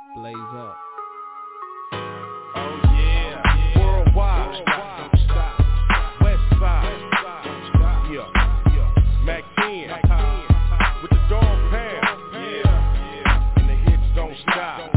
Blaze up. Oh yeah, worldwide, don't stop. West side, yeah, Mac 10, with the dog pound, yeah, and the hits don't stop.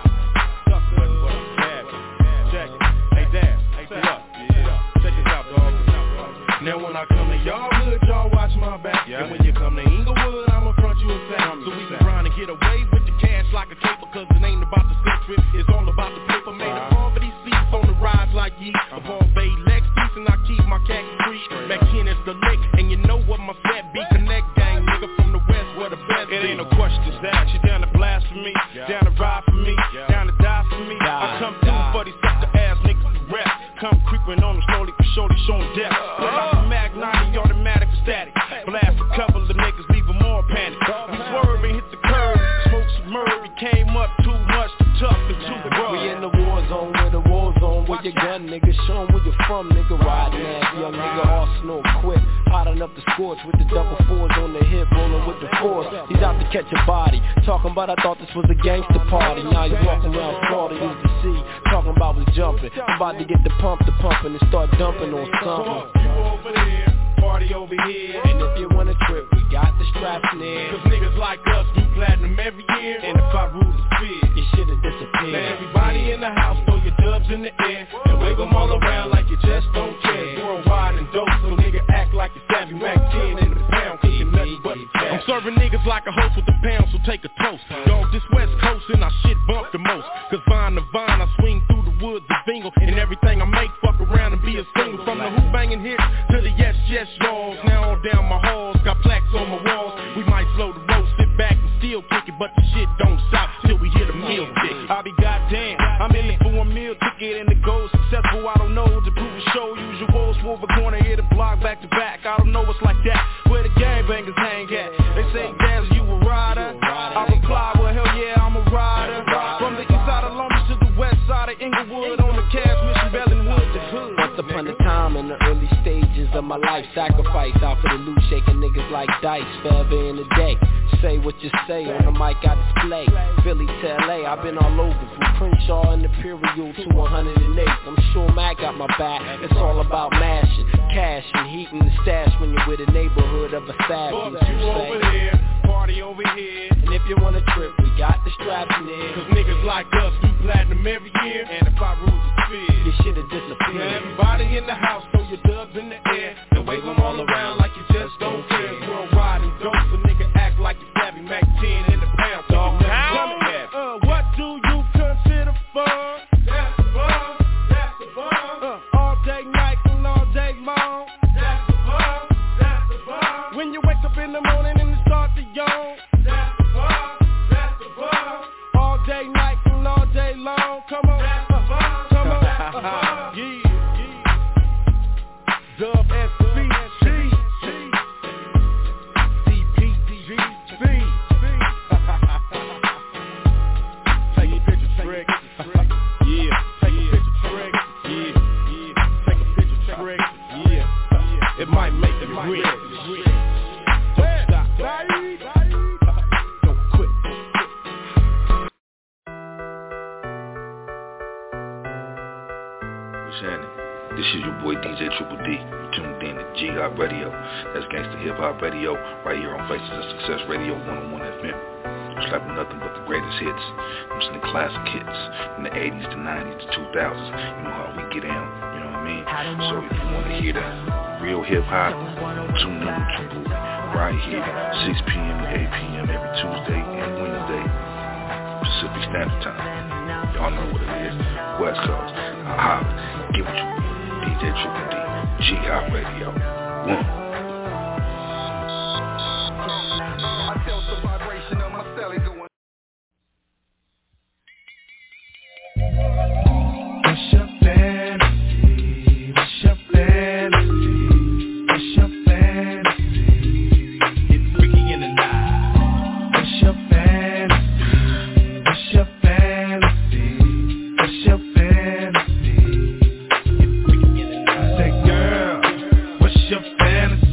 Check it, hey Dad, hey what? Check this out, dog. Now when I come to y'all hood, y'all watch my back. And when you come to Inglewood, I'ma front you a sack. So we can grind and get away with the cash like a caper, cause it ain't about the set trip, it's all about the paper. Made a farm for these seats on the rise like yeet. A Ball Bay Lex piece and I keep my khaki free. Back in is the lick, and you know what my set be. Connect gang, nigga from the west where the best be. It ain't no questions asked, you down to blast for me, down to ride for me, down to die for me. I come through for these sucker ass niggas to rap. Come creeping on them slowly for shorty showing death. Pull out the Mag 90, automatic for static. Blast a couple of niggas, leave them all panic. We swerve and hit the curb, smoke some Murray. Came up too much, too tough and too rough. We in the war zone, where the war zone, where your gun, nigga. Show 'em where you're from, nigga. Riding ass, young nigga, Arsenal equipped. Hot enough to scorch with the double fours on the hip, rolling with the force. He's out to catch a body. Talking about I thought this was a gangster party. Now you walking around Florida, used to see. Talking about was jumping. I'm about to get the pumping and start dumping on something. You over there, party over here. And if you want a trip, we got the straps near. Cause niggas like us do platinum every year. And if I rule the sphere, you should've disappeared. Now everybody in the house, throw your dubs in the air and wave them all around like you just don't care. Worldwide and dope, so nigga act like you savvy. Mac 10 in the pound, cooking nothing but cash. I'm serving niggas like a host with the pound, so take a toast. Dog, this West Coast and I shit bump the most. Cause vine to vine, I swing through the woods of Bingle. And everything I make, fuck around and be a single. From the who banging hits to the yes, yes, y'alls. Now on down my halls, got plaques on my walls. We might slow the road, sit back and still kick it, but the shit don't stop till we hit a meal tick. I be goddamn, I'm in it for a meal ticket and the goal successful. I don't know to prove a show. Usual swore a corner, hit a block back to back. I don't know what's like that. Where the gangbangers hang at? They say, Daz, you a rider? I reply, well hell yeah, I'm a rider. From the east side of Long Beach to the west side of Inglewood, on the cash mission, Bellin Hood to hood. Once upon a time in the early stages of my life, sacrifice out for the loot, shaking niggas like dice, forever in a day. Say what you say, on the mic I display. Philly to LA, I've been all over, from Crenshaw and Imperial to 108. I'm sure Mac got my back, it's all about mashing, cash and heating the stash when you're with a neighborhood of assassins. You over there, party over here. And if you want a trip, we got the straps near. Cause niggas like us do platinum every year. And if I rule the sphere, you should've disappeared. Now everybody in the house, throw your dubs in the air and wave them all around like you just don't care. Worldwide and dope, so nigga act like you savvy. Mac 10 in the pound, dog. What do you consider fun? That's the fun, that's the fun. All day night and all day long. That's the fun, that's the fun. When you wake up in the morning and it start to yawn. That's the fun, that's the fun. All day night and all day long. Come on, that's the fun, come on, yeah. Dub SBG, CPG. Take a picture, Trick. Yeah. Take a picture, Trick. Yeah. Take a picture, Trick. Yeah. It might make you rich. Don't stop. Don't quit. What's happening? This is your boy DJ Triple D. You tuned in to G Hop Radio. That's Gangsta Hip Hop Radio, right here on Faces of Success Radio 101 FM. I'm slapping nothing but the greatest hits. I'm some classic hits in the 80s, the 90s, the 2000s. You know how we get down, you know what I mean? So if you want to hear that real hip hop, tune in with Triple right here, 6 p.m. to 8 p.m. every Tuesday and Wednesday, Pacific Standard Time. Y'all know what it is. West Coast. Hop. Get what you want. DJ Triple D. G Hop Radio. One. Fantasy.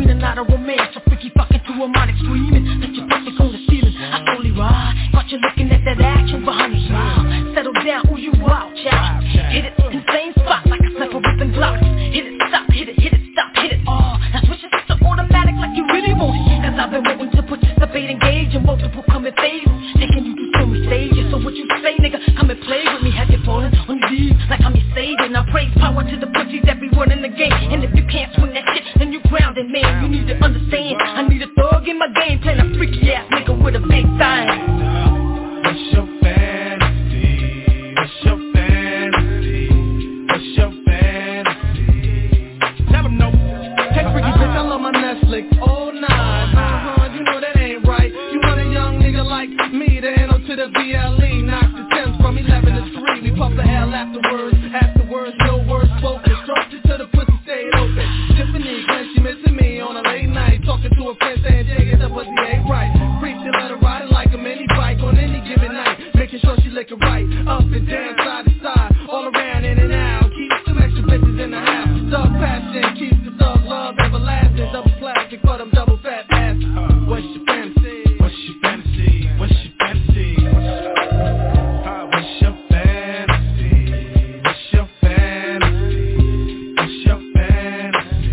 in and out of romance. A freaky fucking to harmonic screaming. Let your pussy on the ceiling. I slowly ride. Caught you looking at that action behind the smile. Settle down, ooh you wild child. Hit it in the same spot like a sniper whipping blocks. Hit it, stop, hit it, stop, hit it all. Now switch it to automatic like you really want it. Cause I've been waiting to participate, engage in multiple coming phases. Taking you through so many stages. So what you say, nigga? Come and play with me. Have you falling on your knees like I'm your savior. Now praise power to the pussies, everyone in the game. And if you can't swing that shit, then you grounded, man. You need to understand, I need a thug in my game. Playing a freaky ass nigga with a big thing. What's your fantasy? What's your fantasy? What's your fantasy? Tell them no. Hey freaky bitch, I love my Netflix. Oh nah, you know that ain't right. You want a young nigga like me, the N-O to the BLE. Knock the 10s from 11 to 3. We pump the L afterwards, no words spoken. Stroke it to the pussy, stay open. Tiffany, when she missing me on a late night. Talking to a friend saying, Jay, that pussy ain't right. Freak to let her ride it like a mini bike on any given night. Making sure she lick it right, up and down, side to side, all around, in and out. Keep some extra bitches in the house. Thug passion, keeps the thug love everlasting. Double plastic for them double fat asses. What's your fantasy? What's your fantasy? What's your fantasy? What's your fantasy? What's your fantasy? What's your fantasy?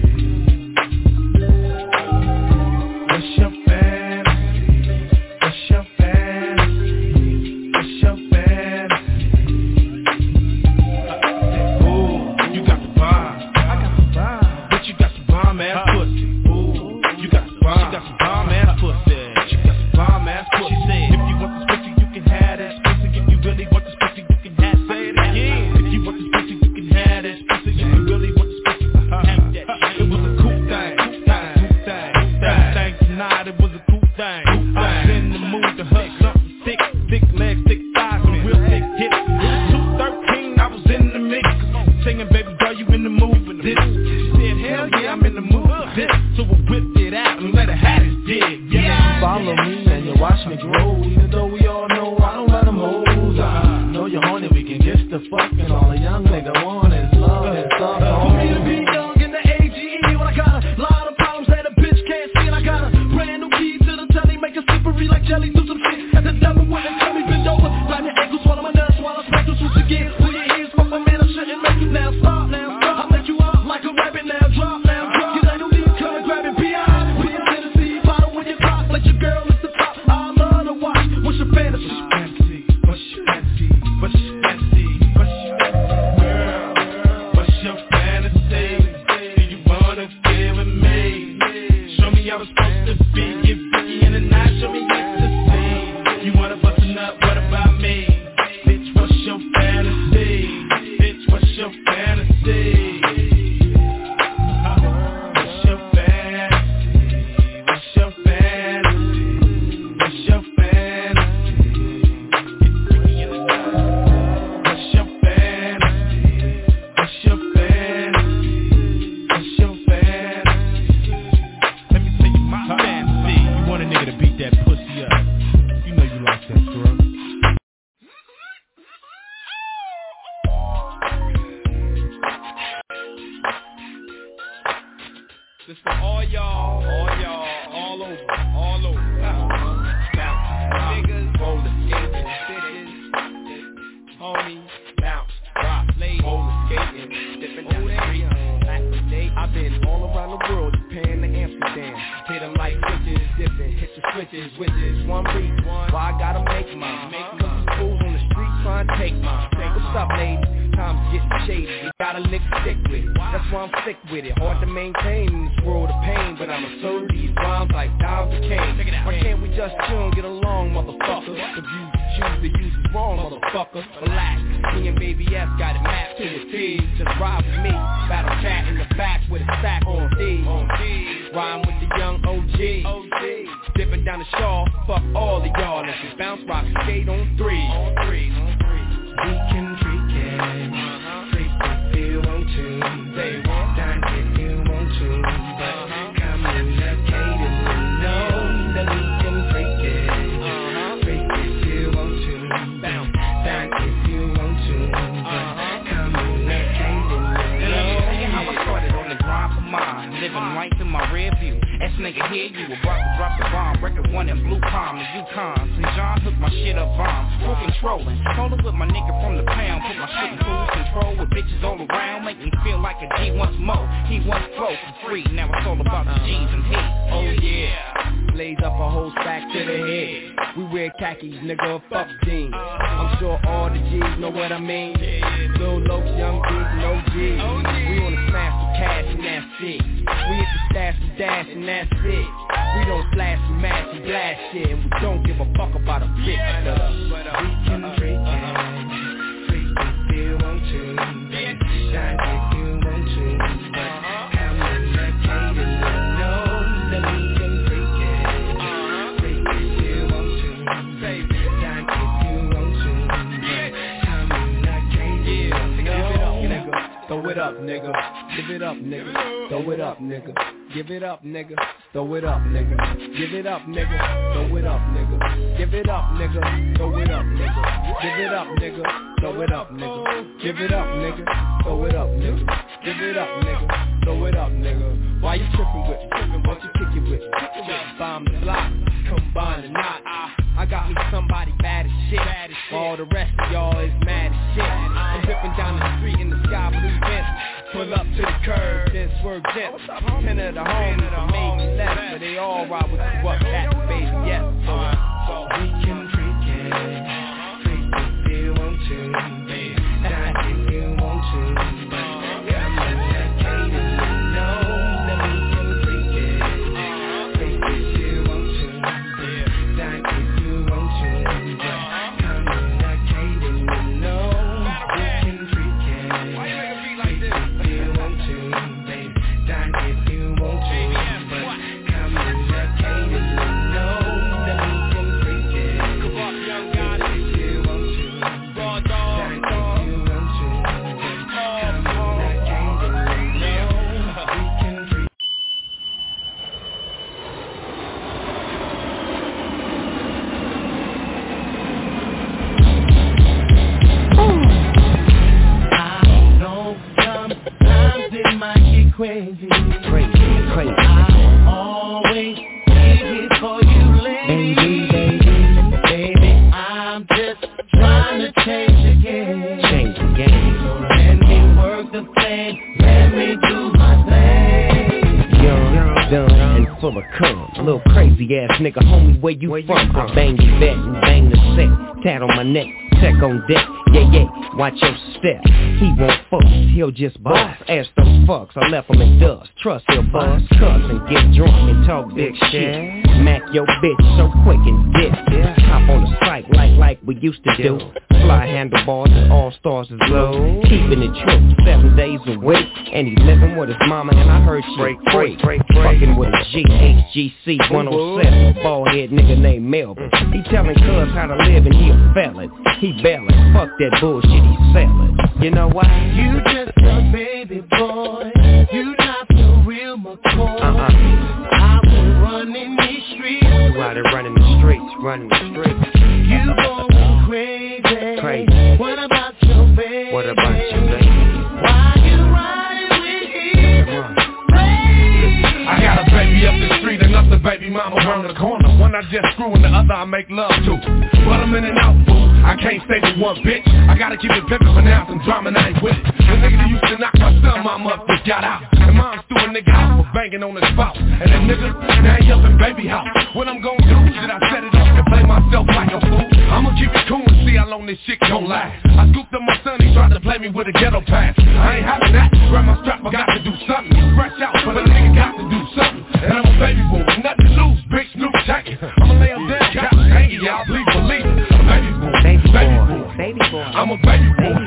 What's your fantasy? What's your fantasy? What's your fantasy? Ooh, you got the vibe. I got the vibe. But you got some bomb ass pussy. Ooh, you got the vibe. She got some bomb ass pussy. But you got some bomb ass pussy. She said, if you want this pussy, you can have this pussy. If you really want this pussy, you can have it again. If you want this pussy, you can have this pussy. If you really want this pussy, you can have that. It was a cool thing, thing tonight. It was a cool thing. I was in the mood to hug something thick, thick legs, thick thighs, some real thick hips. It was 2:13, I was in the mix, singing, baby girl, you in the mood for this? She said, hell yeah, I'm in the mood for this. So we whipped it out and let her have it dig. Yeah. Follow me and you watch me grow. Even though we all know I don't let them hoes. I know you're horny, we can get the fucking. All a young nigga want is love and stuff. For me to be young in the AGE, when I got a lot of problems that a bitch can't see. And I got a brand new key to the telly, make it slippery like jelly, do some shit. And the devil when they tell me bend over, grab your ankles, swallow my nuts while I smack the switch again. Pull your ears, fuck my man, I shouldn't make you now stop, now stop. I'll make you up like a rabbit, now drop, now drop. Get out, you need to come and grab it, B.I. Be in Tennessee, bottle when you clock, let your girl at the top. I love to watch, what's your fantasy? What's your fantasy? What's your fantasy? What's your fantasy? Girl, what's your fantasy? Do you wanna give it me? Show me how it's supposed to be. Get freaky in the night, show me ecstasy. You wanna bust a nut, what about me? Bitch, what's your fantasy? Bitch, what's your fantasy? What's your fantasy? What's your fantasy? What's your fantasy? Get freaky in the night. What's your fantasy? What's your fantasy? What's your fantasy? Let me tell you my fantasy. You want a nigga to beat that pussy up. You know you like that, girl. This for all y'all, all over. Niggas, roller skating, bitches, homies, bounce, rock, ladies, roller skating, dipping down the street. I've been all around the world, Japan to Amsterdam. Hit them like switches, dipping, hit the switches, witches, one beat. Why I gotta make mine? Cause these fools on the street trying to take mine. What's up, ladies? Time's getting shady, you got a nigga stick with it. That's why I'm sick with it. Hard to maintain in this world of pain, but I'ma serve these rhymes like dimes of cane. Why can't we just chill and get along, motherfucker? If you choose to use it wrong, motherfucker, relax. Me and Baby S got it mapped to a T. Just ride with me, battle cat in the back with a sack on D. Rhyme with the young OG. Dipping down the shawl, fuck all of y'all. Let's just bounce, rock, skate on three. We can freak it, freak if you want to, baby, dine if you want to, but communicate and we know that we can freak if you want to, dine if you want to, but communicate and we know. How I started on the grind for mine, living right to my rear view. Ass nigga hear you, about to drop the bomb. Record one in Blue Palm, the Yukon. St. John hooked my shit up bomb. Full controlling, holding with my nigga from the pound. Put my shit in full control with bitches all around. Make me feel like a G once more. He wants flow for free, now it's all about the G's and heat. Oh yeah, blaze up a whole stack to the head. We wear khakis, nigga, fuck jeans. I'm sure all the G's know what I mean. Lil Lokes, young G's, no G's. We wanna smash the cash and that's it. We hit the stash and dash and that's it. We don't slash and mash and blast shit, and we don't give a fuck about a bitch. We can freak if you want to, shine if you want to, but I'm not catering, no, that we can freak if you want to, shine if you want to, but I'm not catering, no. Throw it up, nigga. Give it up, nigga. Throw it up, nigga. Give it up, nigga. Throw it up, nigga. Give it up, nigga. Throw it up, nigga. Give it up, nigga. Throw it up, nigga. Give it up, nigga. Throw it up, nigga. Give it up, nigga. Throw it up, nigga. Give it up, nigga. Throw it up, nigga. Why you tripping with me? Why you kick it with me? Bomb the block, combine the knot. I got me somebody bad as shit. All the rest of y'all is mad as shit. I'm dripping down the street in the sky blue vent. Pull up to the curb, then swerve jet. 10 of the homies are maybe less, but they all ride with you up that baby, yes. So we can freak if you want to, die if you want to, but come on, that cadence, you know that we can freak if you want to, die if you want to, but come on, that cadence, you know we can freak if you want to, baby, die if you want to, but come on, that cadence, you know that we can freak if you want to, die if you want to, but come on, that cadence, you know we can freak. I know sometimes it might get crazy. I always be here for you, lady. Baby, I'm just trying to change the game. So let me work the plan, let me do my thing. Young, dumb, and full of cum. Little crazy ass nigga, homie, where you from? I bang the vet and bang the set. Tat on my neck, tech on deck. Yeah, watch your step. He won't fuss, he'll just bust. Ask those fucks, I left him in dust. Trust he'll bust, cuss and get drunk and talk big shit. Mac your bitch so quick and dip. Hop on the site like we used to do. Fly handlebars and all stars is low. Keeping it true 7 days a week. And he living with his mama and I heard she free. Fucking with a GHGC 107. Bald head nigga named Melvin. He telling cuz how to live and he a felon. He bailing, fuck that bullshit he selling. You know why? You just a baby boy. You not the real McCoy. I've been running these streets. You out there running the streets. You going crazy. What about your baby? Why you riding with him? I got a baby up the street, another baby mama around the corner. One I just screw and the other I make love to. But I'm in and out, boo. I can't stay with one bitch. I gotta keep it pimpin' for now, some drama and I ain't with it. The nigga that used to knock my son mama up just got out. And mom's threw a nigga out for banging on his spouse. And that nigga, now he up in baby house. What I'm gon' do? Should I set it up and play myself like a fool? I'ma keep it cool and see how long this shit gon' last. I scooped up my son, he tried to play me with a ghetto pass. I ain't having that. Grab my strap, I got to do something. Fresh out, but a nigga got to do something. And I'm a baby boy, nothing to lose, big Snoop taking. I'ma lay him down, couch hanging, y'all please believe it. I'm a baby boy. I'm a baby boy.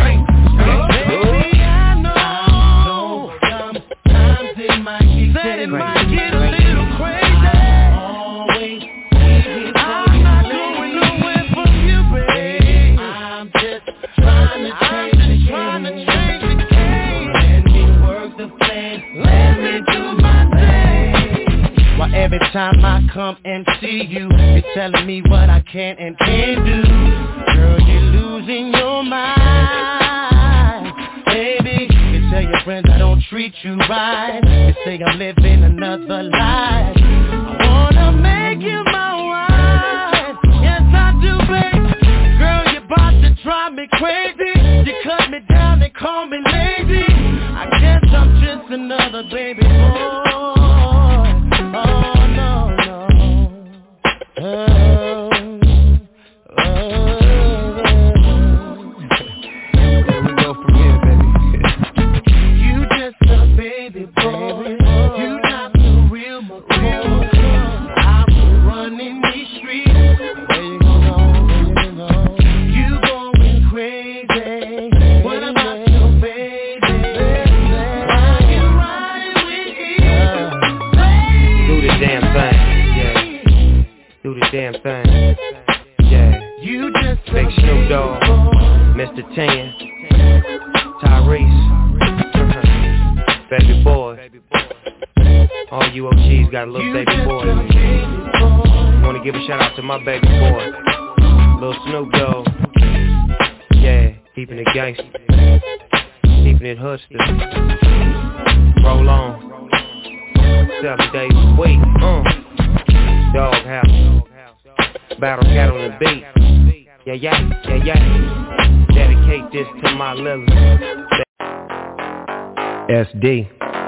Baby, I know sometimes it might get a little crazy. Always I'm not going nowhere from you, babe. I'm just trying to change the game. Let me work the plan, let me do my thing. Why every time I come and see you, you're telling me what I can and can't do. Girl, you're losing your mind. Baby, you tell your friends I don't treat you right. You say I'm living another life. I wanna make you my wife. Yes, I do, babe. Girl, you're about to drive me crazy. You cut me down and call me lazy. I guess I'm just another baby boy. Damn thing, yeah. You just Big Snoop Dogg, Mr. Tan, Tyrese, baby boy. All you OGs got a little baby boy. Wanna give a shout out to my baby boy, Lil Snoop Dogg. Yeah, keeping it gangsta, keeping it hustler. Roll on, 7 days a week. Dog house. Battle cat on the beat. Yeah, yeah, yeah, yeah. Dedicate this to my little SD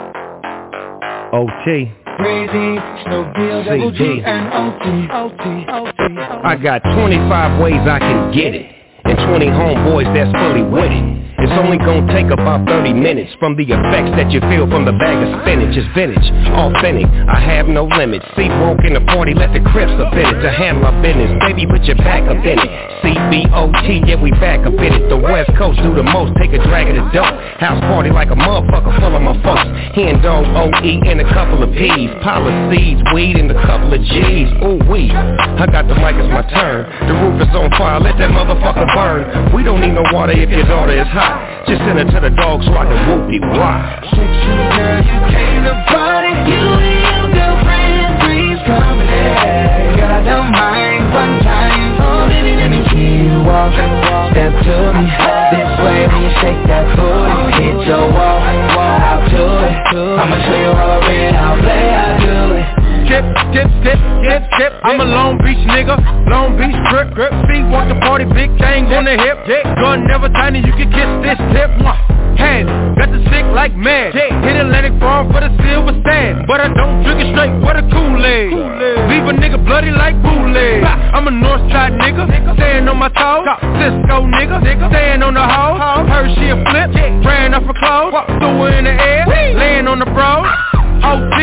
OT Crazy, Snoop Deal, Double G and OT. I got 25 ways I can get it, and 20 homeboys that's fully with it. It's only gonna take about 30 minutes from the effects that you feel from the bag of spinach. It's vintage, authentic, I have no limits. See, broke in the party, let the Crips up in it. To handle our business, baby, put your back up in it. CBOT, yeah, we back up in it. The West Coast do the most, take a drag of the dope. House party like a motherfucker full of my folks. Hand dog, OE, and a couple of P's. Policies, weed, and a couple of G's. Ooh, wee, I got the mic, it's my turn. The roof is on fire, let that motherfucker burn. We don't need no water if your daughter is hot. Just send it to the dog so I can whoop-de-wah. Girl, you came to party. You and your girlfriend, please come in. Girl, I don't mind one time. Oh, baby, let me see you walk. Step to me. This way when you shake that booty. Hit your wall, I'll do it. I'ma show you all red, I'll play, I'll do it. Dip, dip, dip, dip, dip. I'm a Long Beach nigga, Long Beach grip. Feet walk the party, big thing on the hip. Gun never tiny, you can kiss this tip. Hand, got the sick like mad. Hit Atlantic Farm for the silver stand, but I don't drink it straight with a Kool-Aid. Leave a nigga bloody like Bootleg. I'm a Northside nigga, staying on my toes. Cisco nigga, staying on the hoe. Heard she a flip, ran off her clothes, threw her in the air, laying on the bros. OT,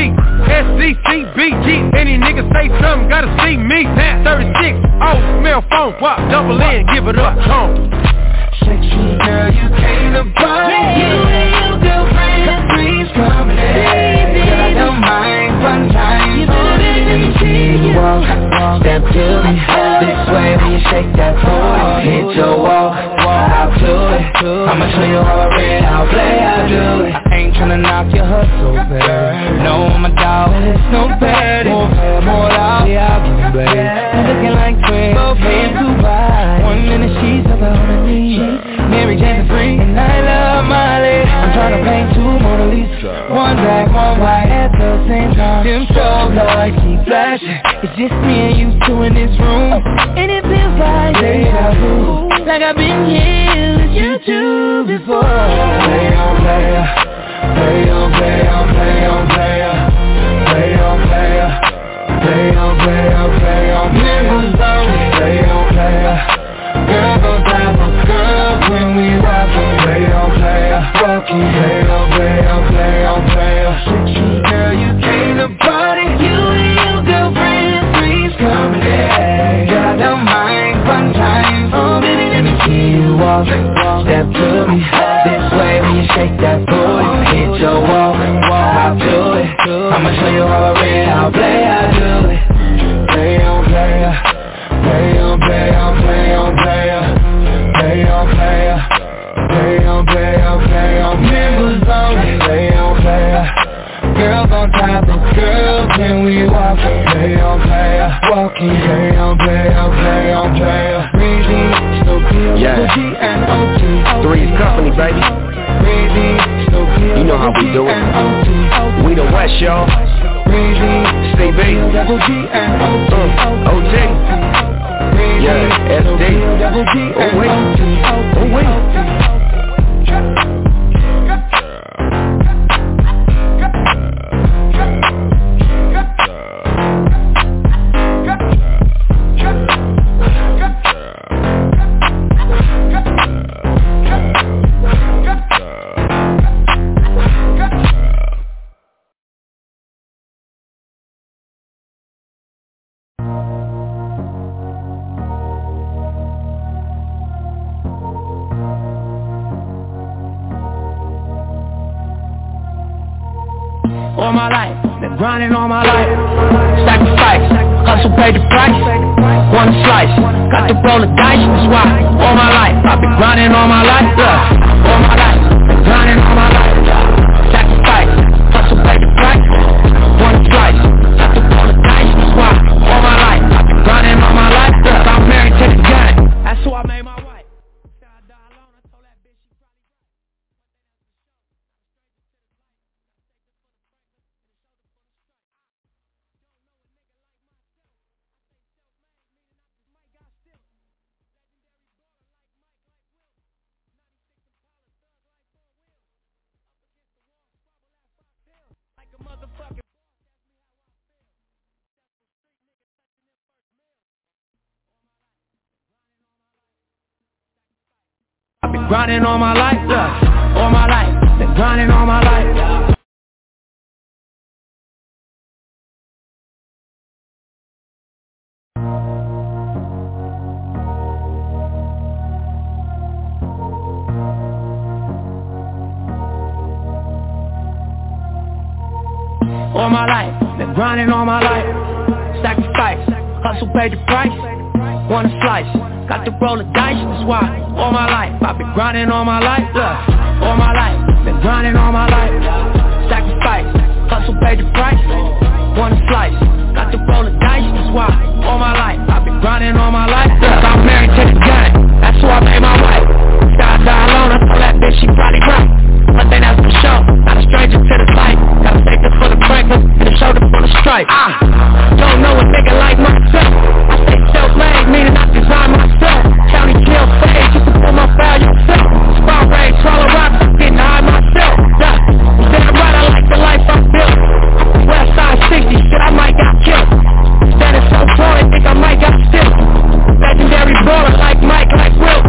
SCCBG. Any nigga say something, gotta see me. 36, smell phone, double in, give it up, home. Sexy girl, you came to party. You and your girlfriend, please come in. Girl, I don't mind one time. Let me see you walk. Step to me. This way when you shake that booty. Hit your wall, I'll do it. I'ma show you how I read, I'll play, I'll do it. I ain't tryna knock your hustle, baby. No, I'm a dog, it's no petty. More loud, yeah, I'll give you, baby. Looking like twins, both hands too wide. 1 minute she's up on her knees. Mary Jane is free, and I love Molly. I'm tryna paint 2 Mona Lisa. 1 black, 1 white at the same time. Them strobe lights keep flashing. It's just me and you two in this room, and it feels like deja vu. Like I've been here with you two before. Play on player, play on player, play on player, play on player, play on player, play on player, play on player. Girl gon' die for girl when we rockin'. Play on player, rockin'. Play on player, play on player. Girl, you came to party. You and your girlfriend, please come in. Girl, I don't mind one time. Oh, baby, let me see you walk. Step to me. This way when you shake that booty. Hit your wall, I'll do it. I'ma show you how I read, I'll play, I'll do it. Play on player, play on player, play on player, play on player, play on player, play on members only. Play on player, girls on top of girls when we walkin'. Play on player, walking. Play on player, play on player. Breezy, Snoop Deal, G and OT. Three's Company, baby. Breezy, Snoop Deal, you know how we do it. y'all. Stay baby. OJ. Yeah, SD. Oh wait. All my life, been grinding all my life. Sacrifice, hustle paid the price. One slice, got to roll the dice, that's why. All my life, I've been grinding all my life, yeah. All my life, been grinding all my life, yeah. Sacrifice, hustle paid the price. One slice, got to roll the dice, that's why. All my life, I've been grinding all my life, yeah. I'm married to the gun, that's who I made my wife. I've been grinding all my life, yeah. All my life, been grinding all my life, yeah. All my life, been grinding all my life. Sacrifice, hustle paid the price. Want a slice, got to roll the dice, that's why. All my life, I've been grinding all my life, yeah. All my life, been grinding all my life. Sacrifice, hustle paid the price. Want a slice, got to roll the dice, that's why. All my life, I've been grinding all my life, yeah. I'm married to the gun, that's who I made my wife. Die alone, I told that bitch she probably right. One thing that's for sure, not a stranger to the light. Gotta take it for the breakfast, and a shoulder for the stripe. Don't know a nigga like myself. I stay self-made, meaning I design myself. County jail stage, just to pull my foul yourself. Spot rage, swallow rocks, I'm getting high myself. Yeah, damn right, I like the life I built. West side 60, shit, I might got killed. Standing so tall, they think I might got still. Legendary baller like Mike, like Will.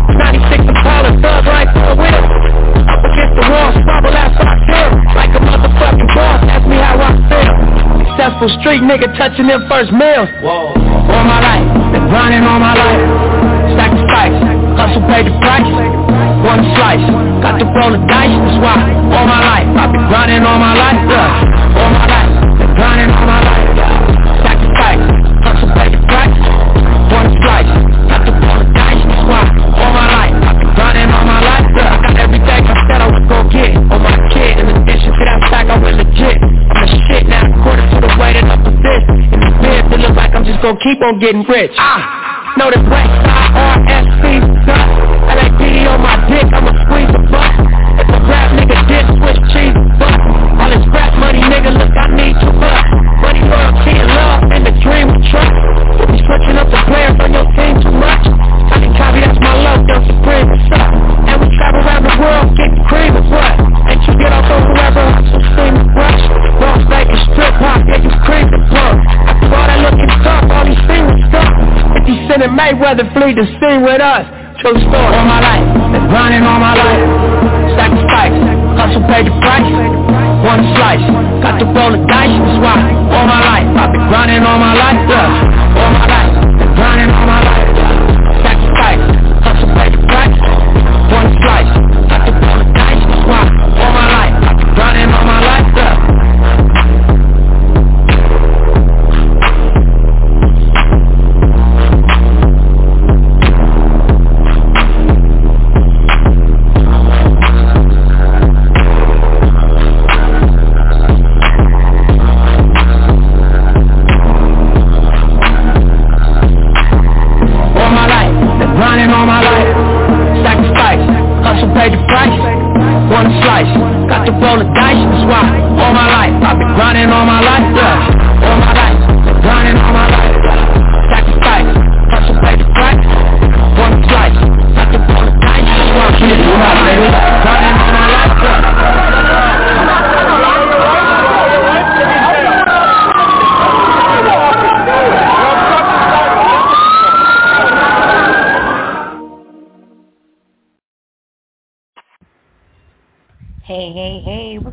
96 Impala, thug like 4 wheels. Up against the wall, stumble, that's how I feel. Like a motherfucking boss, ask me how I feel. Successful street nigga touching them first meals. Whoa. All my life, been grinding all my life. Sacrifice, hustle paid the price. One slice, got to roll the dice, that's why. All my life, I've been grinding all my life, yeah. All my life, been grinding all my life, yeah. Sacrifice, hustle paid the price. One slice, got to roll the dice, that's why. All my life, I've been grinding all my life, yeah. I got everything I said I was gon' get. On my kid, in addition to that fact, I was legit. I'm the shit now, according to the way that I position. In the bed, it look like I'm just gon' keep on getting rich. Know that Westside RSC stuff. LAPD on my dick, I'ma squeeze the butt. If a rap nigga did switch cheese butt. All this rap money, nigga, look, I need too much. Money, loyalty, and love, and the dream we trust. If you switching up the players on your team too much. I can copy, that's my love, don't supreme, what's up? And we travel around the world, getting cream is what? Ain't you get off on whoever, some steam and brush. Las Vegas strip hop, yeah, you cream and plug. After all that looking tough, all these things stuff. 50 Cent and Mayweather flee the scene with us. True story. All my life, been grinding all my life. Sacrifice, hustle paid the price. One slice, got to roll the dice, that's why. All my life, I've been grinding all my life, yeah. All my life, been grinding all my life, yeah. Sacrifice, hustle paid the price. One slice, got to roll the dice, that's why. All my life, I've been grinding all my life, yeah.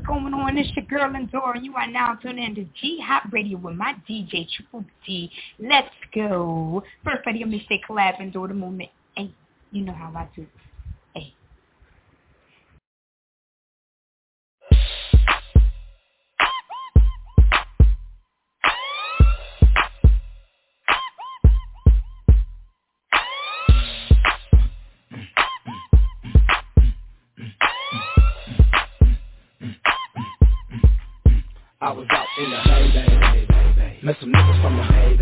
what's going on? It's your girl Endora, and you are now tuning into G-Hop Radio with my DJ Triple D. Let's go. First radio mistake collab Endora the movement. Hey, you know how I do. Hey. I was out in the hay, met some niggas from the hay,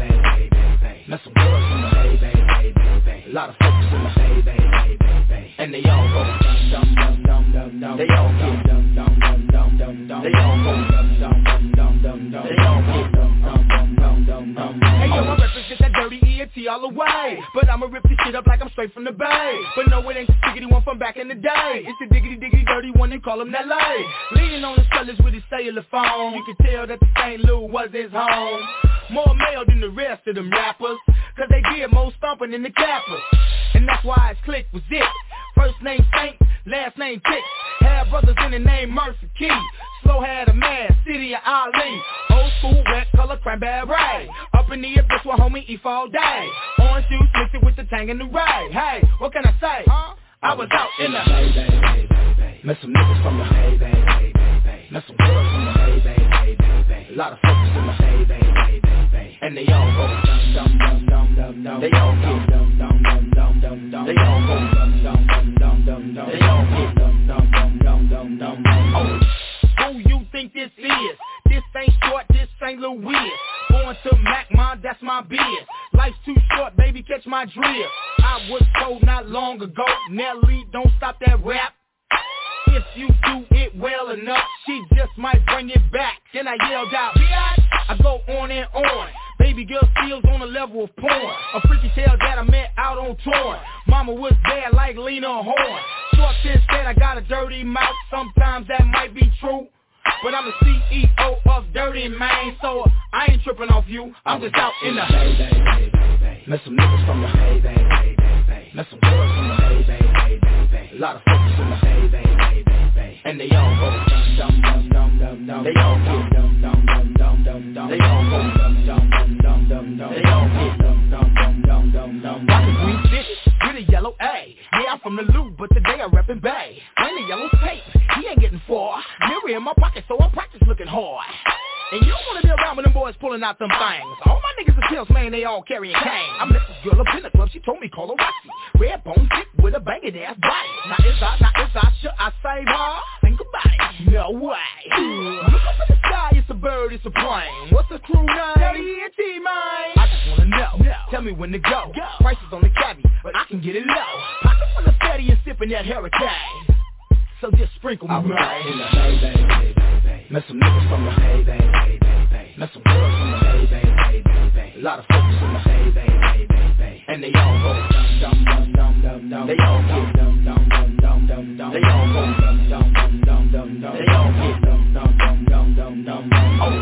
met some girls from the hay, a lot of folks in the hay, and they all go dum dum dum dum dum, they all get dum dum dum dum dum dum, they all go dum dum dum dum dum dum, they all get dum dum dum dum dum dum. Hey yo, I represent that dirty ENT all the way, but I'ma rip this shit up like I'm straight from the bay. But no, it ain't the diggity one from back in the day. It's the diggity diggity dirty one, they call him that lay. Leaning on his colors with his cellular phone, you can tell that the St. Louis was his home. More male than the rest of them rappers, cause they did more stomping than the cappers. And that's why his clique was it. First name Saint, last name Tick. Had brothers in the name Mercy Key. Slow had a man, City of Ali. Old school, red color, cranberry. Up in the abyss with homie E all day. Orange juice mixed it with the tang and the ray. Hey, what can I say? I was out in the hay, met some niggas from the hay, met some girls from the hay, a lot of folks in the hay, and they all go dum dum dum dum dum, they all get dum dum dum dum dum dum, they all go dum dum dum dum dum dum, they all get dum dum dum dum dum dum. Oh, who you think this is? This ain't short, this ain't Louis. Going to Mac, man, that's my biz. Life's too short, baby, catch my drift. I was told not long ago, Nelly, don't stop that rap. If you do it well enough, she just might bring it back. Then I yelled out, bitch, I go on and on. Baby girl steals on the level of porn. A freaky tale that I met out on tour. Mama was bad like Lena Horne. Short since said I got a dirty mouth. Sometimes that might be true, but I'm the CEO of Dirty Man, so I ain't tripping off you. I'm just out in the hay, met some niggas from the hay, met some girls from the hay, a lot of folks in the hay, and they all go dum dum dum dum dum, they all get dum dum dum dum dum dum, they all go dum dum dum dum dum dum, they all get dum dum dum dum dum dum. Rockin' green fish with a yellow A. Yeah, I'm from the loop, but today I'm reppin' Bay. And the yellow tape, he ain't getting far. Mirror in my pocket, so I practice looking hard. And you don't wanna be around with them boys pulling out them things. All my niggas are pills, man, they all carrying cane. I met this girl up in the club, she told me call her Roxy. Red bone thick with a banging ass body. Now is I, should I save her? Think about it, no way. Look up in the sky, it's a bird, it's a plane. What's the crew name? Dirty man. I just wanna know, tell me when to go. Prices on the cabbie, but I can get it low. Pocket full of fatty and sipping that hurricane. So just sprinkle me right in the hay, met some niggas from the hay, met some girls from the hay, a lot of folks in the hay, and they all go dum dum dum dum dum, they all get dum dum dum dum dum dum, they all go dum dum dum dum dum dum, they all get dum dum dum dum dum dum. Oh.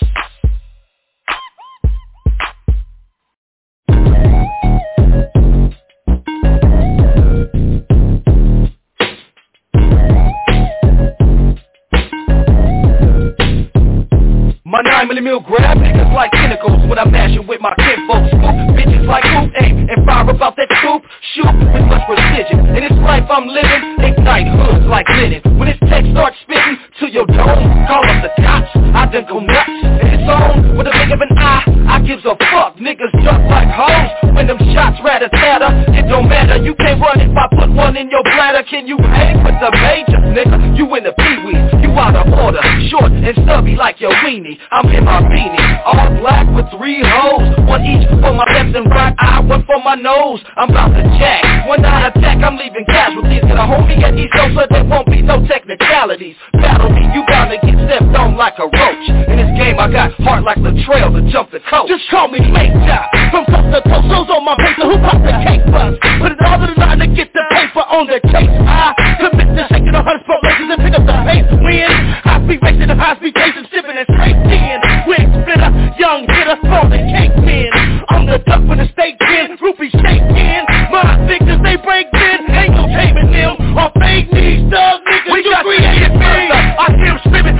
My 9mm grab niggas like tentacles when I mash it with my kinfolk. Scoop bitches like hoop, aim and fire about that scoop. Shoot with much precision. In this life I'm living, ignite hoods like linen. When this text starts spitting to your dome, call up the cops. I done go nuts in its own with a blink of an eye. I gives a fuck, niggas jump like hoes. When them shots rat-a-tat-a, it don't matter. You can't run if I put one in your bladder. Can you hang with the major, nigga? You in the pee-wee, you out of order. Short and stubby like your weenie. I'm in my beanie, all black with 3 holes. One each for my left and right eye, one for my nose. I'm about to jack, when I attack I'm leaving casualties. Get a homie at East Coast so there won't be no technicalities. Battle me, you bound to get stepped on like a roach. In this game I got heart like Latrell to jump the coach. Just call me Major, from coast to coast. Those on my paper, who popped the cake bus? Put it all to the line to get the paper on the case. I commit to shaking 100 sport races and pick up the pace. Win, I be racing the high speed chasing, sipping and straight in. Wig splitter, young hitter, throwing cake pin. I'm the duck with the steak pin, rupee shaking. My victims, they break in, ain't no taming them. Or fake these thug niggas, we you created me. I hear them screaming.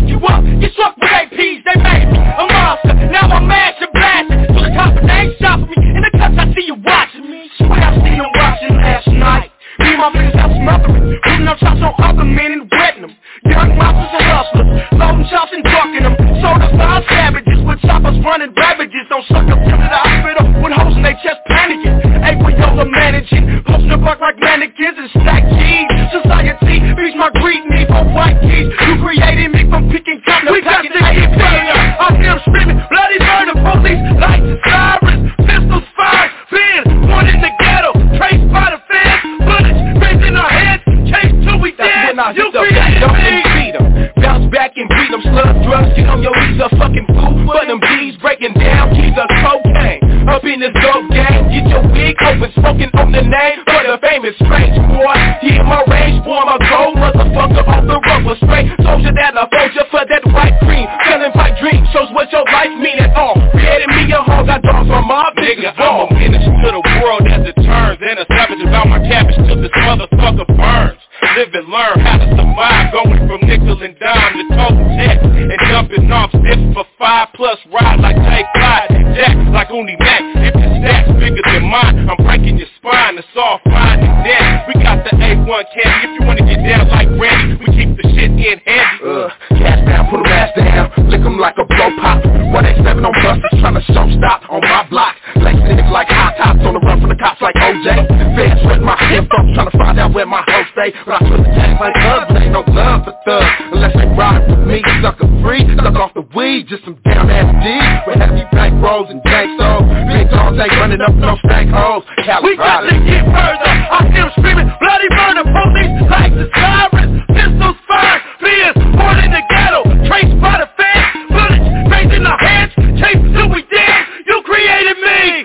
lock you up, get struck with APs, they made me a monster. Now I'm mad and blasting, so the cops they ain't stopping me. In the cuts I see you watching me, swear I seen them watching last night. Me and my friends out smothering, putting up shots on other men and wetting them. Young monsters and hustlers, loading shots and ducking them. Certified savages with choppers running ravages. Don't suck up to the hospital with hoes in their chest panicking. APOs are managing, posting the buck like mannequins and stack keys. Society beats my greed, need for white keys. You created me from picking cotton. We got to get further. I hear them screaming, bloody murder, police, lights and sirens, pistols fired, fears, one in the ghetto, traced by the feds, bullets raising our heads, chase till we dead. You created me. Bounce back and beat them, slug drugs, get on your knees, a fucking fool, but them bees breaking down, keys of cocaine. Up in this dope game, get your wig open, smoking on the name for the famous strange boy. He in my range, boy, I'm a gold motherfucker off the rubber straight. Soldier that I fold you for that white cream, selling pipe dreams, shows what your life mean at all. Created me a hog, got dogs on my nigga. I'm a menace to the world as it turns, and a savage about my cabbage till this motherfucker burns. Live and learn how to survive, going from nickel and dime to total tech, and jumping off zips for 5+ ride like Jay Clyde and Jack like Uni Mac. If the stacks bigger than mine, I'm breaking your spine. It's all fine and net. We got the A1 candy. If you wanna get down like Randy, we keep the shit in handy. Cash down, put 'em ass down, lick 'em like a blow pop. 187 on busters, tryna show stop on my block. Lace niggas like hot tops on the run from the cops like OJ. Feds with my info, tryna find out where my hoes stay. But I twist the tank like thugs, but ain't no love for thugs unless they ride with me. Sucker free, suck off the weed, just some damn ass D's with heavy bank rolls and dank souls. Big dogs ain't running up no stank holes. We got to get further. I hear them screaming, bloody murder, police, lights and sirens, pistols fired, fears, born in the ghetto, traced by the feds, bullets raising our heads, chase till we dead. You created me.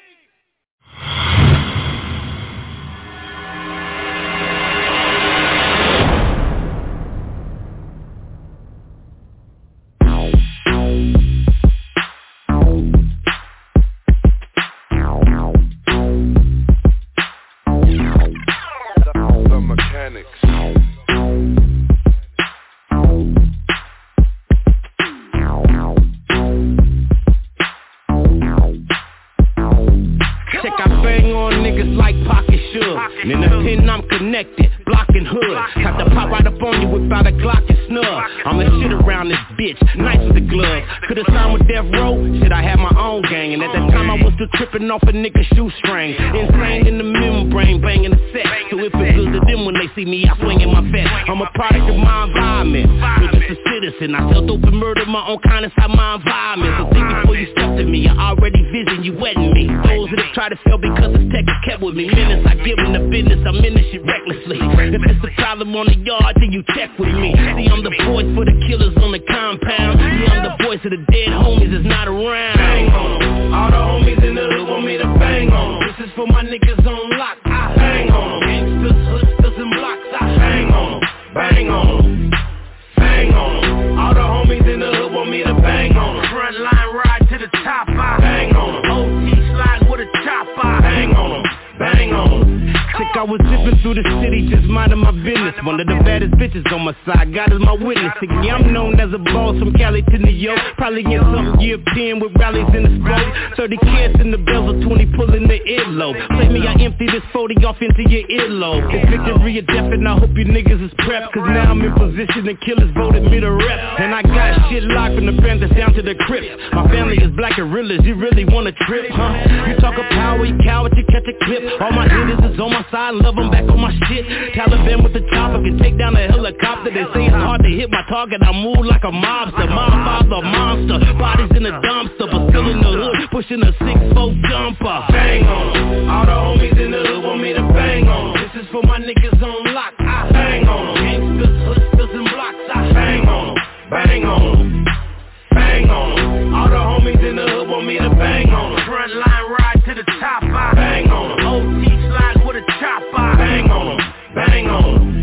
In the pen I'm connected, blocking hood. Got to pop right up on you without a Glock and snub. I'ma shit around this bitch, nice with the glove. Could've signed with Death Row, shit I had my own gang. And at that time I was still tripping off a nigga's shoestring. Insane in the membrane, banging the set. So it feels good to them when they see me, I swing in my fest. I'm a product of my environment, but just a citizen. I sell dope and murder my own kind inside my environment. So think before you step to me, I already vision you wetting me. Those that try to fail because the tech is kept with me. Minutes I give them the business, I'm in this shit recklessly. If it's a problem on the yard, then you check with me. See, I'm the voice for the killers on the compound. Yeah, I'm the voice of the dead homies that's not around. Bang on them. All the homies in the hood want me to bang on them. This is for my niggas on lock. I bang on them. Gangsters, hoodsters, and blocks. I bang on them. Bang on them. Bang on them. All the homies in the hood want me to bang on them. Front line ride to the top. I bang on them. OT slide with a chop. I bang on them. Bang on them. Sick, I was zipping through the city, just minding my business. One of the baddest bitches on my side, God is my witness. Yeah, I'm known as a boss from Cali to New York. Probably get some European with rallies in the smoke. 30 kids in the bezel, 20 pulling the earlobe. Play me, I empty this 40 off into your earlobe. It's victory or death, and I hope you niggas is prepped. Cause now I'm in position and killers voted me to rep. And I got shit locked from the Panthers down to the Crips. My family is black gorillas, you really wanna trip, huh? You talk of power, you coward, you catch a clip. All my hitters is on my side, love them back on my shit. Taliban with the chopper can take down a helicopter. They say it's hard to hit my target, I move like a mobster. My father, monster, bodies in the dumpster, but still in the hood, pushing a 6'4" jumper. Bang on them, all the homies in the hood want me to bang on them. This is for my niggas on lock, I bang on them. Gangsters, hoodsters, and blocks, I bang on them. Bang on them, bang on them. All the homies in the hood want me to bang on them. Front line ride to the top, I bang on them. OT slide with a chop, I bang on them. Bang on them.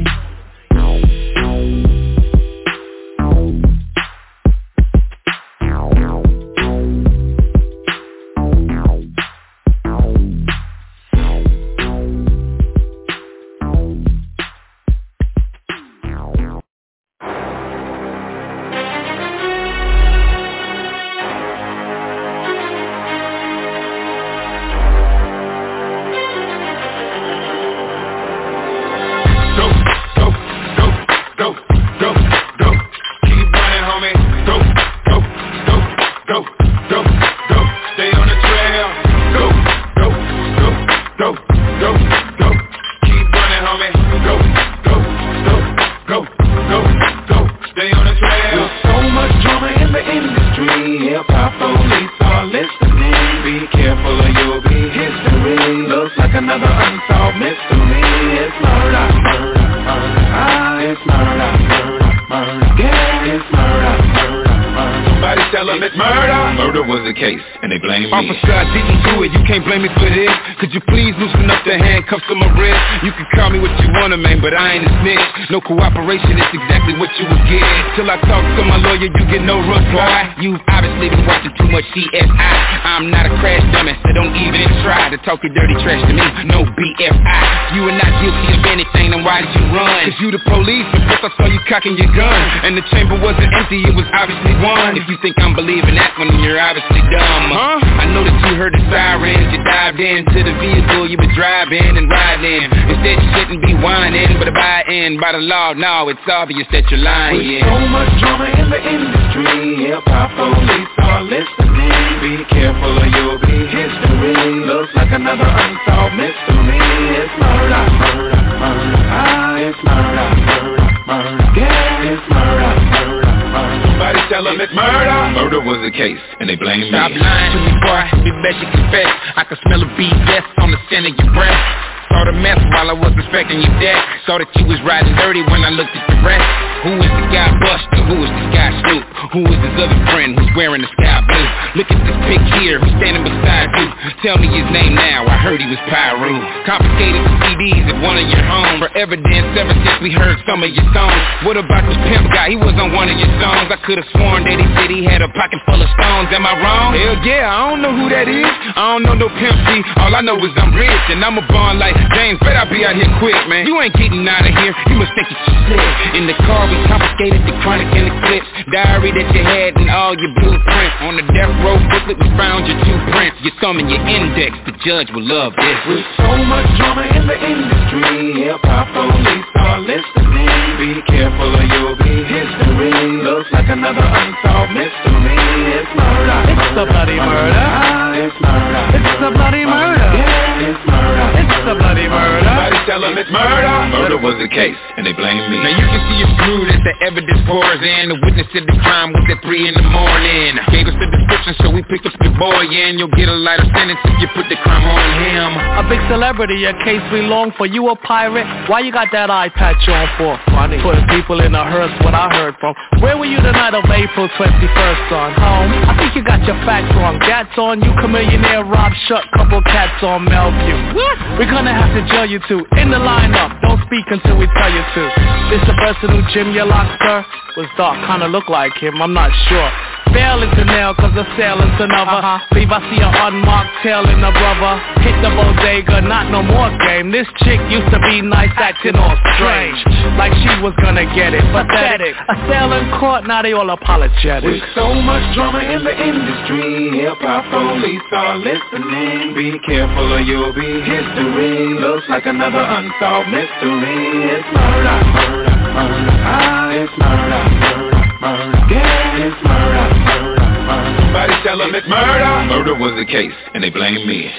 tell them it's murder. Murder was the case, and they blame me. Officer, I didn't do it, you can't blame me for this. Could you please loosen up the handcuffs to my wrist? You can call me what you wanna, man, but I ain't a snitch. No cooperation, it's exactly what you would get. Till I talk to my lawyer, you get no reply. You've obviously been watching too much CSI. I'm not a crash dummy, so don't even try to talk your dirty trash to me. No BFI. You are not guilty of anything, then why did you run? Cause you the police, and first I saw you cocking your gun. And the chamber wasn't empty, it was obviously one. If you think I'm believing that one, you're obviously dumb. I know that you heard the sirens, you dived into the vehicle you were driving and riding. Instead you shouldn't be whining, but abiding by the law, no, it's obvious that you're lying. With so much drama in the industry, hip-hop police are listening. Be careful or you'll be history. Looks like another unsolved mystery. It's murder, murder, murder. It's murder, murder, murder. Yeah, it's murder, murder, murder. Somebody tell them it's murder. Murder was the case, and they blame me. Stop lying to me, boy, you bet you confess. I can smell a BS on the scent of your breath. Saw the mess while I was inspecting your deck. Saw that you was riding dirty when I looked at the rest. Who is the guy Buster? Who is this guy Snoop? Who is this other friend who's wearing the sky blue? Look at this pic here, who's standing beside you? Tell me his name now, I heard he was Pyru. Confiscated the CDs at one of your homes. For evidence ever since we heard some of your songs. What about this pimp guy? He was on one of your songs. I could've sworn that he said he had a pocket full of stones. Am I wrong? Hell yeah, I don't know who that is. I don't know no pimp C. All I know is I'm rich and I'm a born like James. Bet I be out here quick, man. You ain't getting out of here. You must think you slick. In the car we confiscated the chronic and the clips. Diary that you had and all your blueprints. On the death row booklet we found your 2 prints. Your thumb and your index. The judge will love this. With so much drama in the industry, hip-hop police are listening. Be careful or you'll be history. Looks like another unsolved mystery. It's murder. It's a bloody murder. It's murder. It's a bloody murder. Yeah, it's murder. It's a bloody murder. Somebody tell them it's murder. Murder was the case, and they blame me. Now you can see it's screwed as the evidence pours in. The witness said the crime was at 3 in the morning. Gave us the description, so we picked up your boy in. You'll get a lighter sentence if you put the crime on him. A big celebrity, a case we long for. You a pirate? Why you got that eye patch on for? Funny. Putting people in a hearse, what I heard from. Where were you the night of April 21st, son? Home? I think you got your facts wrong. Gats on you, chameleonaire, Rob Shut, couple cats on Melview. What? We're gonna have to jail you two. In the lineup, don't speak until we tell you to. This the person who Jim your lobster? Was dark, kinda look like him, I'm not sure. Fail is a nail, cause the sale is another. Leave I see an unmarked tail in the brother. Hit the bodega, not no more game. This chick used to be nice, acting all strange. Like she was gonna get it, pathetic. A sale in court, now they all apologetic. With so much drama in the industry, hip-hop police are listening. Be careful or you'll be history. Looks like another unsolved mystery. It's murder, murder, murder. It's murder, murder, murder. Yeah, it's murder, murder, murder. Somebody tell them it's murder. Murder was the case, and they blame me.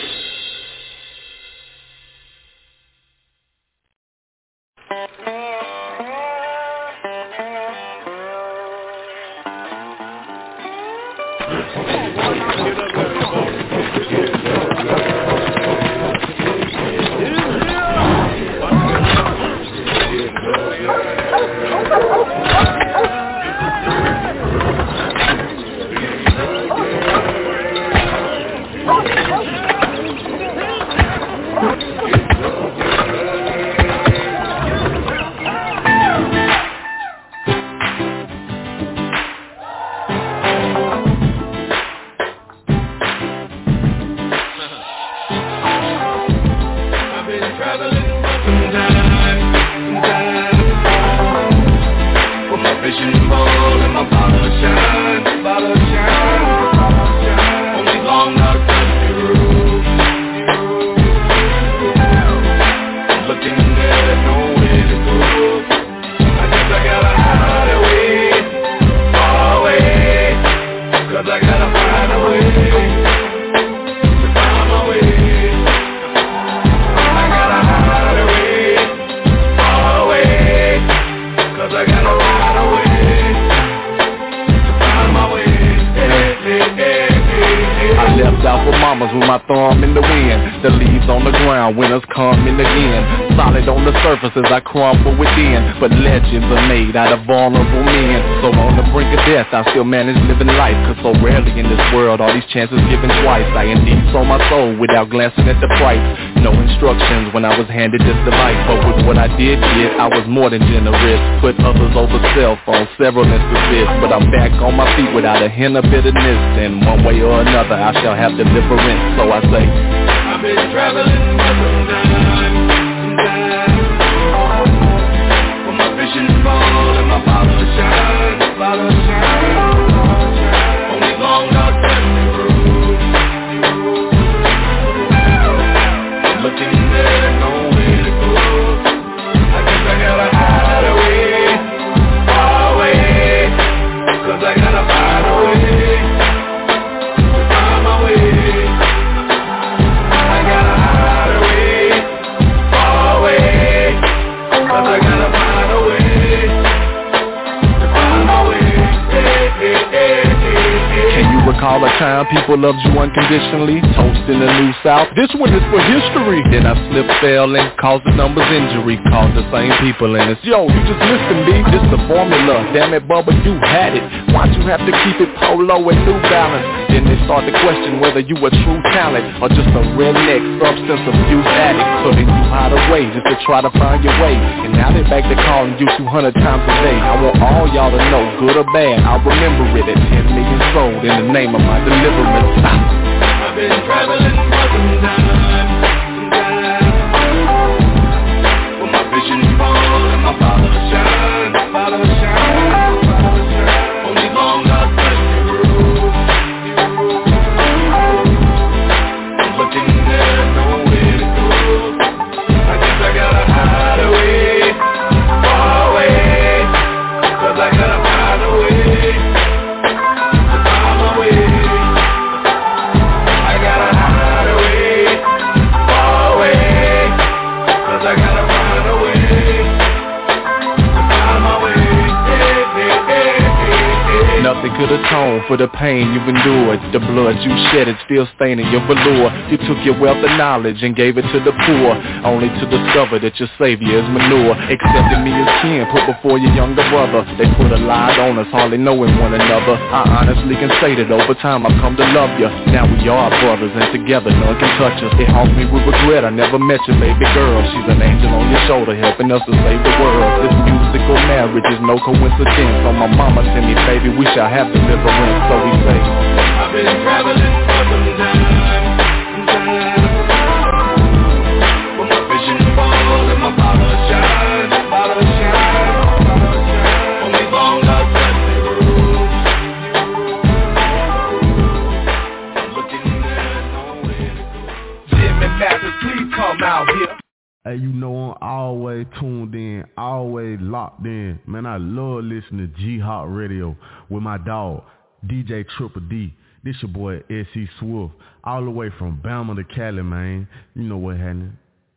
Winners coming again. Solid on the surface as I crumble within, but legends are made out of vulnerable men. So on the brink of death, I still manage living life. Cause so rarely in this world are these chances given twice. I indeed sold my soul without glancing at the price. No instructions when I was handed this device. But with what I did get, I was more than generous. Put others over self on several instances. But I'm back on my feet without a hint of bitterness. And one way or another I shall have deliverance. So I say, I've been traveling for some time. For my vision fall and my bottle shine. Only long dark dusty road. Looking there, nowhere to go. I guess I gotta hide away, far away. Cause I gotta find a way to find my way. I gotta hide away, far away. Cause I gotta find a way to find my way. Can you recall a time people loved you unconditionally? Toast in the New South, this one is for history. Then I slipped, fell, and caused the numbers injury. Called the same people and it's, yo, you just listen, B. This the formula, damn it, Bubba, you had it. Why'd you have to keep it polo and New Balance? Then they start to question whether you a true talent or just a redneck substance abuse addict. So then you hide away just to try to find your way. And now they back to calling you 200 times a day. I want all y'all to know, good or bad, I'll remember it at 10 million sold in the name of my deliverance. I've been traveling for some time. For my vision fall and my bottle shine. Only long dark dusty road. I'm looking there, nowhere to go. I guess I gotta hide away, far away. Cause I gotta find a way to find my way. I gotta hide away, far away. Cause I gotta find a way to find my way. Nothing could atone for the pain you've endured. The blood you shed is still staining your velour. You took your wealth of knowledge and gave it to the poor, only to discover that your savior is manure. Accepting me as kin, put before your younger brother. They put a lie on us, hardly knowing one another. I honestly can say that over time I've come to love you. Now we are brothers and together none can touch us. It haunts me with regret, I never met your baby girl. She's an angel on your shoulder helping us to save the world. This musical marriage is no coincidence. On my mama send me, baby, we shall have deliverance. So we say, I've been traveling for some time. For my vision fall and my bottle shine. Only long dark dusty road. I'm looking there, nowhere to go. Jimmy Mathis, please come out here. Hey, you know I'm always tuned in, always locked in. Man, I love listening to G-Hop Radio with my dog, DJ Triple D. This your boy, S.E. Swift, all the way from Bama to Cali, man. You know what happening.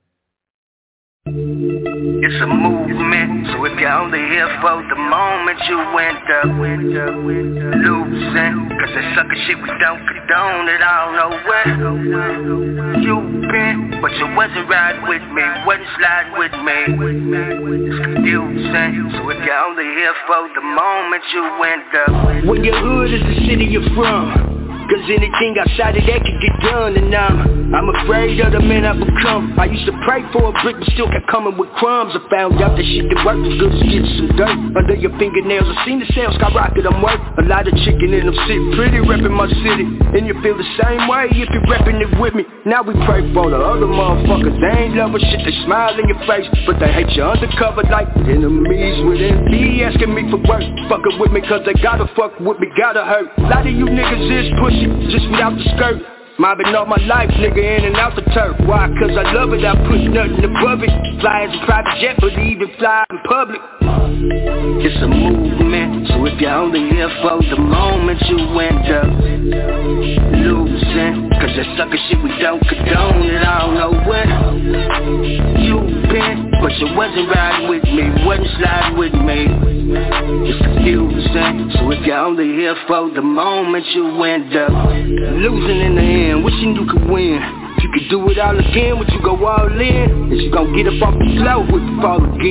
It's a movement, so if you're only here for the moment, you end up losing. Cause that sucker shit we don't condone it, I don't know where you've been, but you wasn't riding with me, wasn't sliding with me. It's confusing, so if you're only here for the moment, you end up. When your hood is the city you're from, cause anything outside of that can get done. And I'm afraid of the man I become. I used to pray for a brick but still kept coming with crumbs. I found out that shit that work was good as getting some dirt under your fingernails. I seen the sales skyrocket, I'm worth a lot of chicken and I'm sitting pretty repping my city. And you feel the same way if you're repping it with me. Now we pray for the other motherfuckers. They ain't love shit, they smile in your face, but they hate you undercover like enemies within me. Asking me for work, fucking with me cause they gotta fuck with me, gotta hurt. A lot of you niggas is pussy, just without the skirt. Mobbing all my life, nigga, in and out the turf. Why? Cause I love it, I put nothing above it. Fly as a private jet, but even fly in public. It's a movement, so if you're only here for the moment, you end up losing. Cause that sucker shit we don't condone it, I don't know where you've been, but you wasn't riding with me, wasn't sliding with me. It's confusing, so if you're only here for the moment, you end up losing in the end, wishing you could win. If you could do it all again, would you go all in? Is you gon' get up off the floor, would you fall again?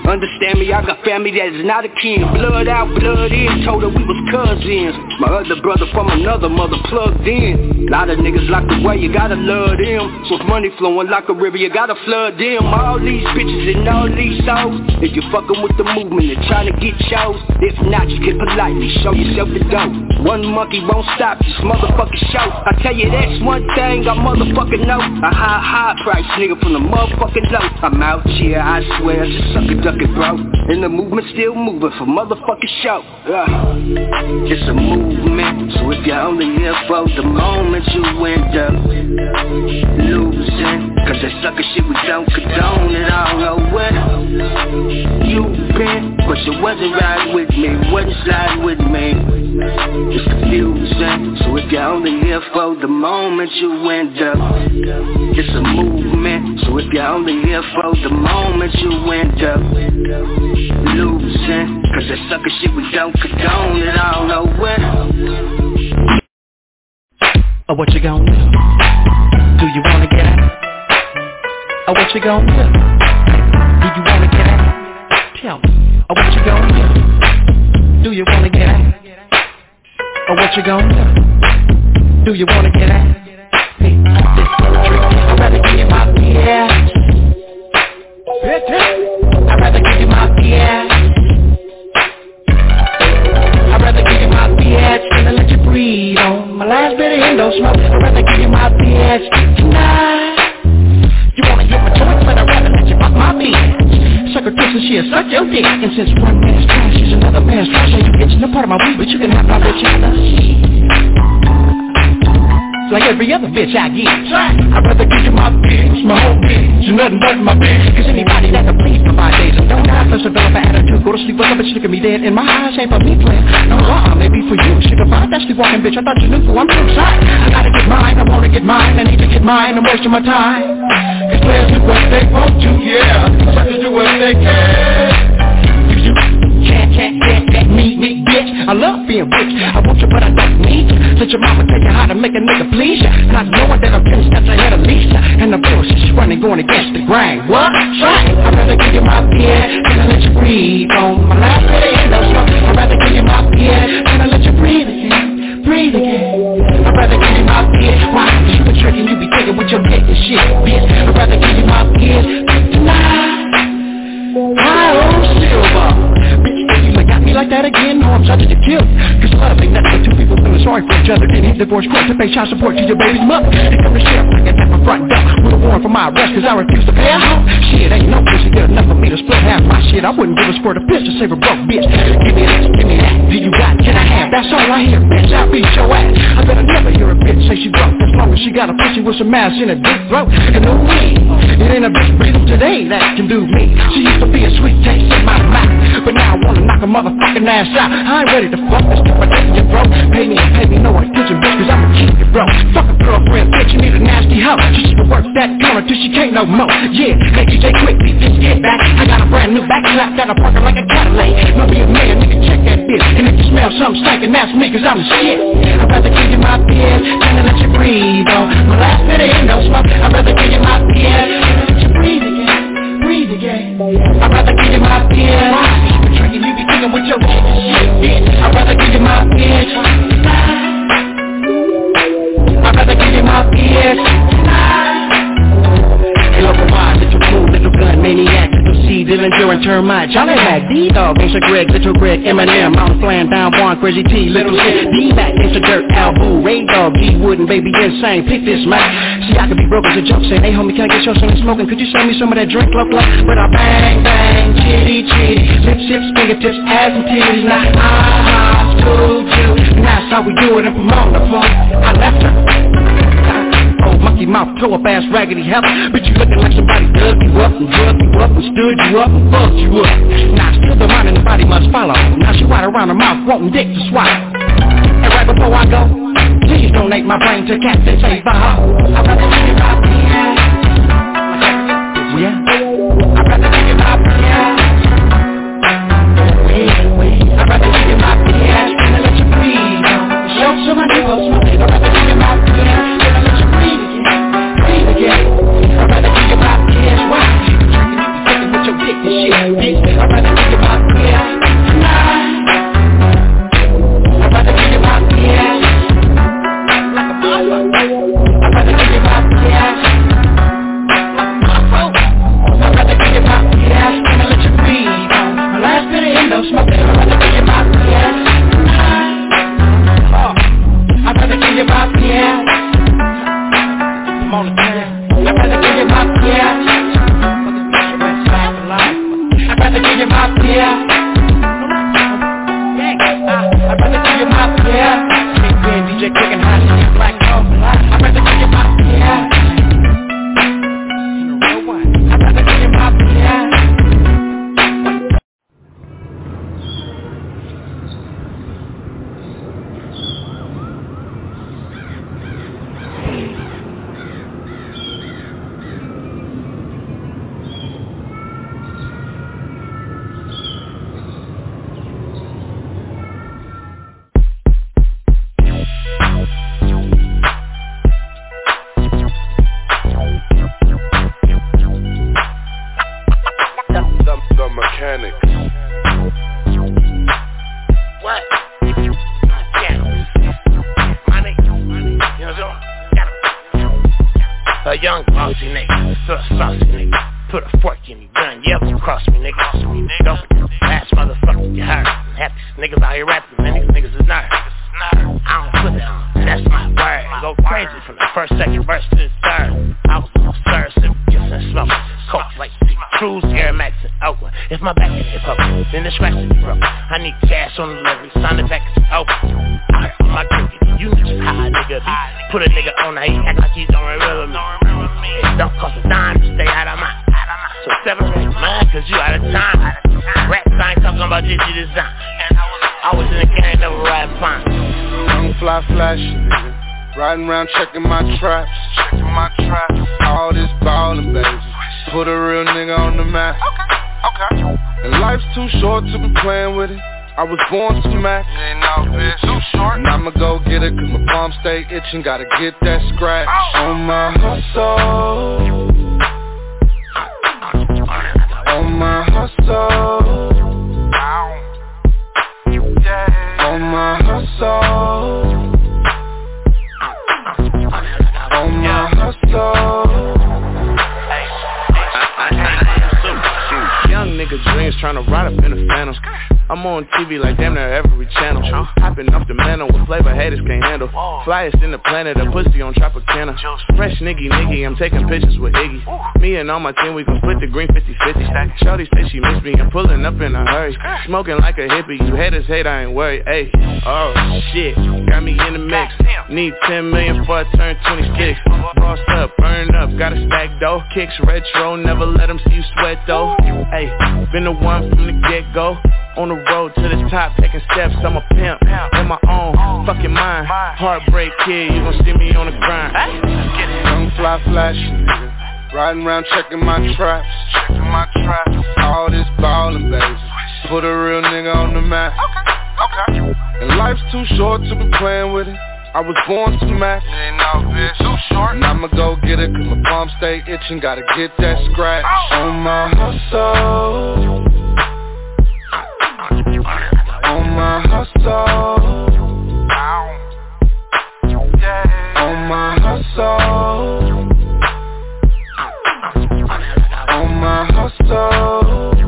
Understand me, I got family that is not a kin. Blood out, blood in, told her we was cousins. My other brother from another mother plugged in. Lot of niggas locked away, you gotta love them. So if money flowing like a river, you gotta flood them. All these bitches and all these souls. If you fucking with the movement and trying to get shows, if not, you can politely show yourself the dope. One monkey won't stop this motherfucking show. I tell you that's one thing I motherfucking know. A high price nigga from the motherfucking low. I'm out here, I swear, just suck it, duck it, bro. And the movement still moving for motherfucking show. It's a movement, so if you're only here for the moment, you end up losing. Cause that sucker shit we don't condone, and I don't know where you've been, but you wasn't riding with me, wasn't sliding with me. It's confusing, so if you're only here for the moment, you end up. It's a movement, so if you're only here for the moment, you end up losing. Cause that sucker shit we don't condone, and I don't know where. Oh, what you gon' do? Do you wanna get out? Oh, what you gon' do? Do you wanna get out? Tell me. Oh, what you gon' do? Do you wanna get out? Oh, what you gon' do? Do you wanna get out? Hey, I'd rather give you my BS. I'd rather give you my BS. I'd rather give you my BS than to let you breathe on my last bit of endo smoke. I'd rather give you my BS tonight. You wanna hit my joints, but I'd rather let you fuck my bitch. Suck her tits and she'll suck your dick. And since one man's trash is another man's trash, so you get no part of my weed, but you can have my bitch out of like every other bitch I get. I'd rather give you my bitch, my whole bitch, and nothing but my bitch. Cause anybody that can please for 5 days and don't die, plus develop an attitude, go to sleep, wake up and look at me dead in my eyes, ain't for me playing. No, maybe for you, she can find that sleepwalking bitch. I thought you knew, so I'm too sorry. I gotta get mine, I wanna get mine, I need to get mine, I'm wasting my time. Cause players do what they want to, yeah, suckers do what they can. You can't me, bitch. I love being rich, I want you but I don't need you. Let your mama tell you how to make a nigga please ya. Not knowing that I'm 10 steps ahead of Lisa, and the bullshit's running, going against the grind. What? Try it. I'd rather give you my beer than I let you breathe on my last day in the smoke. I'd rather give you my beer than I let you breathe again, breathe again. I'd rather give you my beer. Why? Cause you been tricking, you be thinking with your dick and shit, bitch. I'd rather give you my beer tonight. I own silver. Got me like that again, no, I'm subject to kill. Cause love ain't nothing but two people feeling sorry for each other. Then hit divorce court to pay child support to your baby's mother. They come to sheriff like at my front door with a warrant for my arrest cause I refuse to pay a home. Shit, ain't no pussy good enough for me to split half my shit. I wouldn't give a squirt of piss to save a broke bitch. Give me this, give me that, do you got, can I have? That's all I hear, bitch, I'll beat your ass. I better never hear a bitch say she broke as long as she got a pussy with some ass in a deep throat. And no way, it ain't a bitch breathing today that can do me. She used to be a sweet taste in my mouth, but now I wanna knock a motherfucking ass out. I ain't ready to fuck, let's get my dick in your throat. Pay me no attention, bitch, cause I'ma keep it, bro. Fuck a girlfriend, bitch, you need a nasty hoe. She should work that corner till she can't no more. Yeah, hey DJ quick, beat this head back. I got a brand new back slap that I parking like a Cadillac. Must be a man, nigga, check that bitch. And if you smell something stinking, that's me, cause I'm the shit. I'd rather give you my beer than to let you breathe on my last bit of endo smoke. I'd rather give you my beer than to let you breathe again, breathe again. I'd rather give you my beer. You be thinking with your shit, bitch. I'd rather give you my bitch. I'd rather give you my bitch. Hey, local wise, little fool, little gun maniac, little C, Dillinger and termite. Jolly Mac, D-Dog, Gangsta Greg, Little Greg, Eminem, Mount Flan, Down Juan, Crazy T, Little C, D-Mac, Gangsta Dirt, Albu, Ray Dog, D-Wood, and Baby Insane. Pick this, Mac. See, I could be broke as a joke, saying, hey, homie, can I get you some smoking? Could you sell me some of that drink, local? But I bang, bang, chitty, chitty, lip chips, fingertips, ass and titties. Now, school you, and that's how we do it in Pomona. I left her. Oh, monkey mouth, throw up ass raggedy help. But you looking like somebody dug you up and drug you up and stood you up and fucked you up. Now still the mind and the body must follow. Now she right around her mouth wanting dick to swallow. And right before I go, please donate my brain to cats that save by her. I'd rather give you my beer. Yeah. I'd rather give you my beer. I'd rather give you my beer than to let you breathe. Show some of you smoke. I'd rather give you my beer than to let you breathe again. I'd rather give you my beer. Why? You be fucking with your dick and shit, bitch. I'd bossy nigga, throw a saucy nigga. Put a fork in me, run, yell, cross me, nigga. Don't forget the last motherfucker you heard. Half these niggas out here rapping, man, these niggas is nerds. I don't put it on, that's my word. Go crazy from the first, second verse to the third. I was on third, sipping, kissing, smoking. Coke like Cruise, Air Max in Oakland. If my back ain't broken, then the scratch is broke. I need cash on the delivery, sign the back is open. I heard my cricket, you just high nigga be. Put a nigga on the he act like he don't remember me. It don't cost a dime to stay out of mine. So separate mine, cause you out of time. Raps, I ain't talking about Digi Design. I was in the game, never ride fine. Young fly flashy, nigga. Riding around checking my traps. All this ballin', baby. Put a real nigga on the map. Okay. And life's too short to be playing with it. I was born to max. Too short. And I'ma go get it, cause my palms stay itching. Gotta get that scratch on my hustle. On my hustle. On my hustle. On my hustle. Young nigga dreams tryna ride up in the phantom. I'm on TV like damn near every channel. Hopping off the mantle with flavor haters can't handle. Flyest in the planet, a pussy on Tropicana. Fresh niggy, I'm taking pictures with Iggy. Me and all my team, we gon' split the green 50-50. Shorty say she miss me, I'm pulling up in a hurry. Smoking like a hippie, you haters hate, I ain't worried. Ayy, oh shit, got me in the mix. Need 10 million before I turn 26. Boss up, burn up, got a stack dough. Kicks retro, never let them see you sweat though. Ayy, been the one from the get-go. On the road to the top, taking steps, I'm a pimp. In my own fucking mind. Heartbreak kid, you gon' see me on the grind. Young fly flashy, nigga. Riding around checking my traps. All this ballin', baby. Put a real nigga on the map. Okay. And life's too short to be playing with it. I was born to max. Too short. And I'ma go get it, cause my palms stay itching. Gotta get that scratch on my hustle. On my hustle. On my hustle. On my hustle.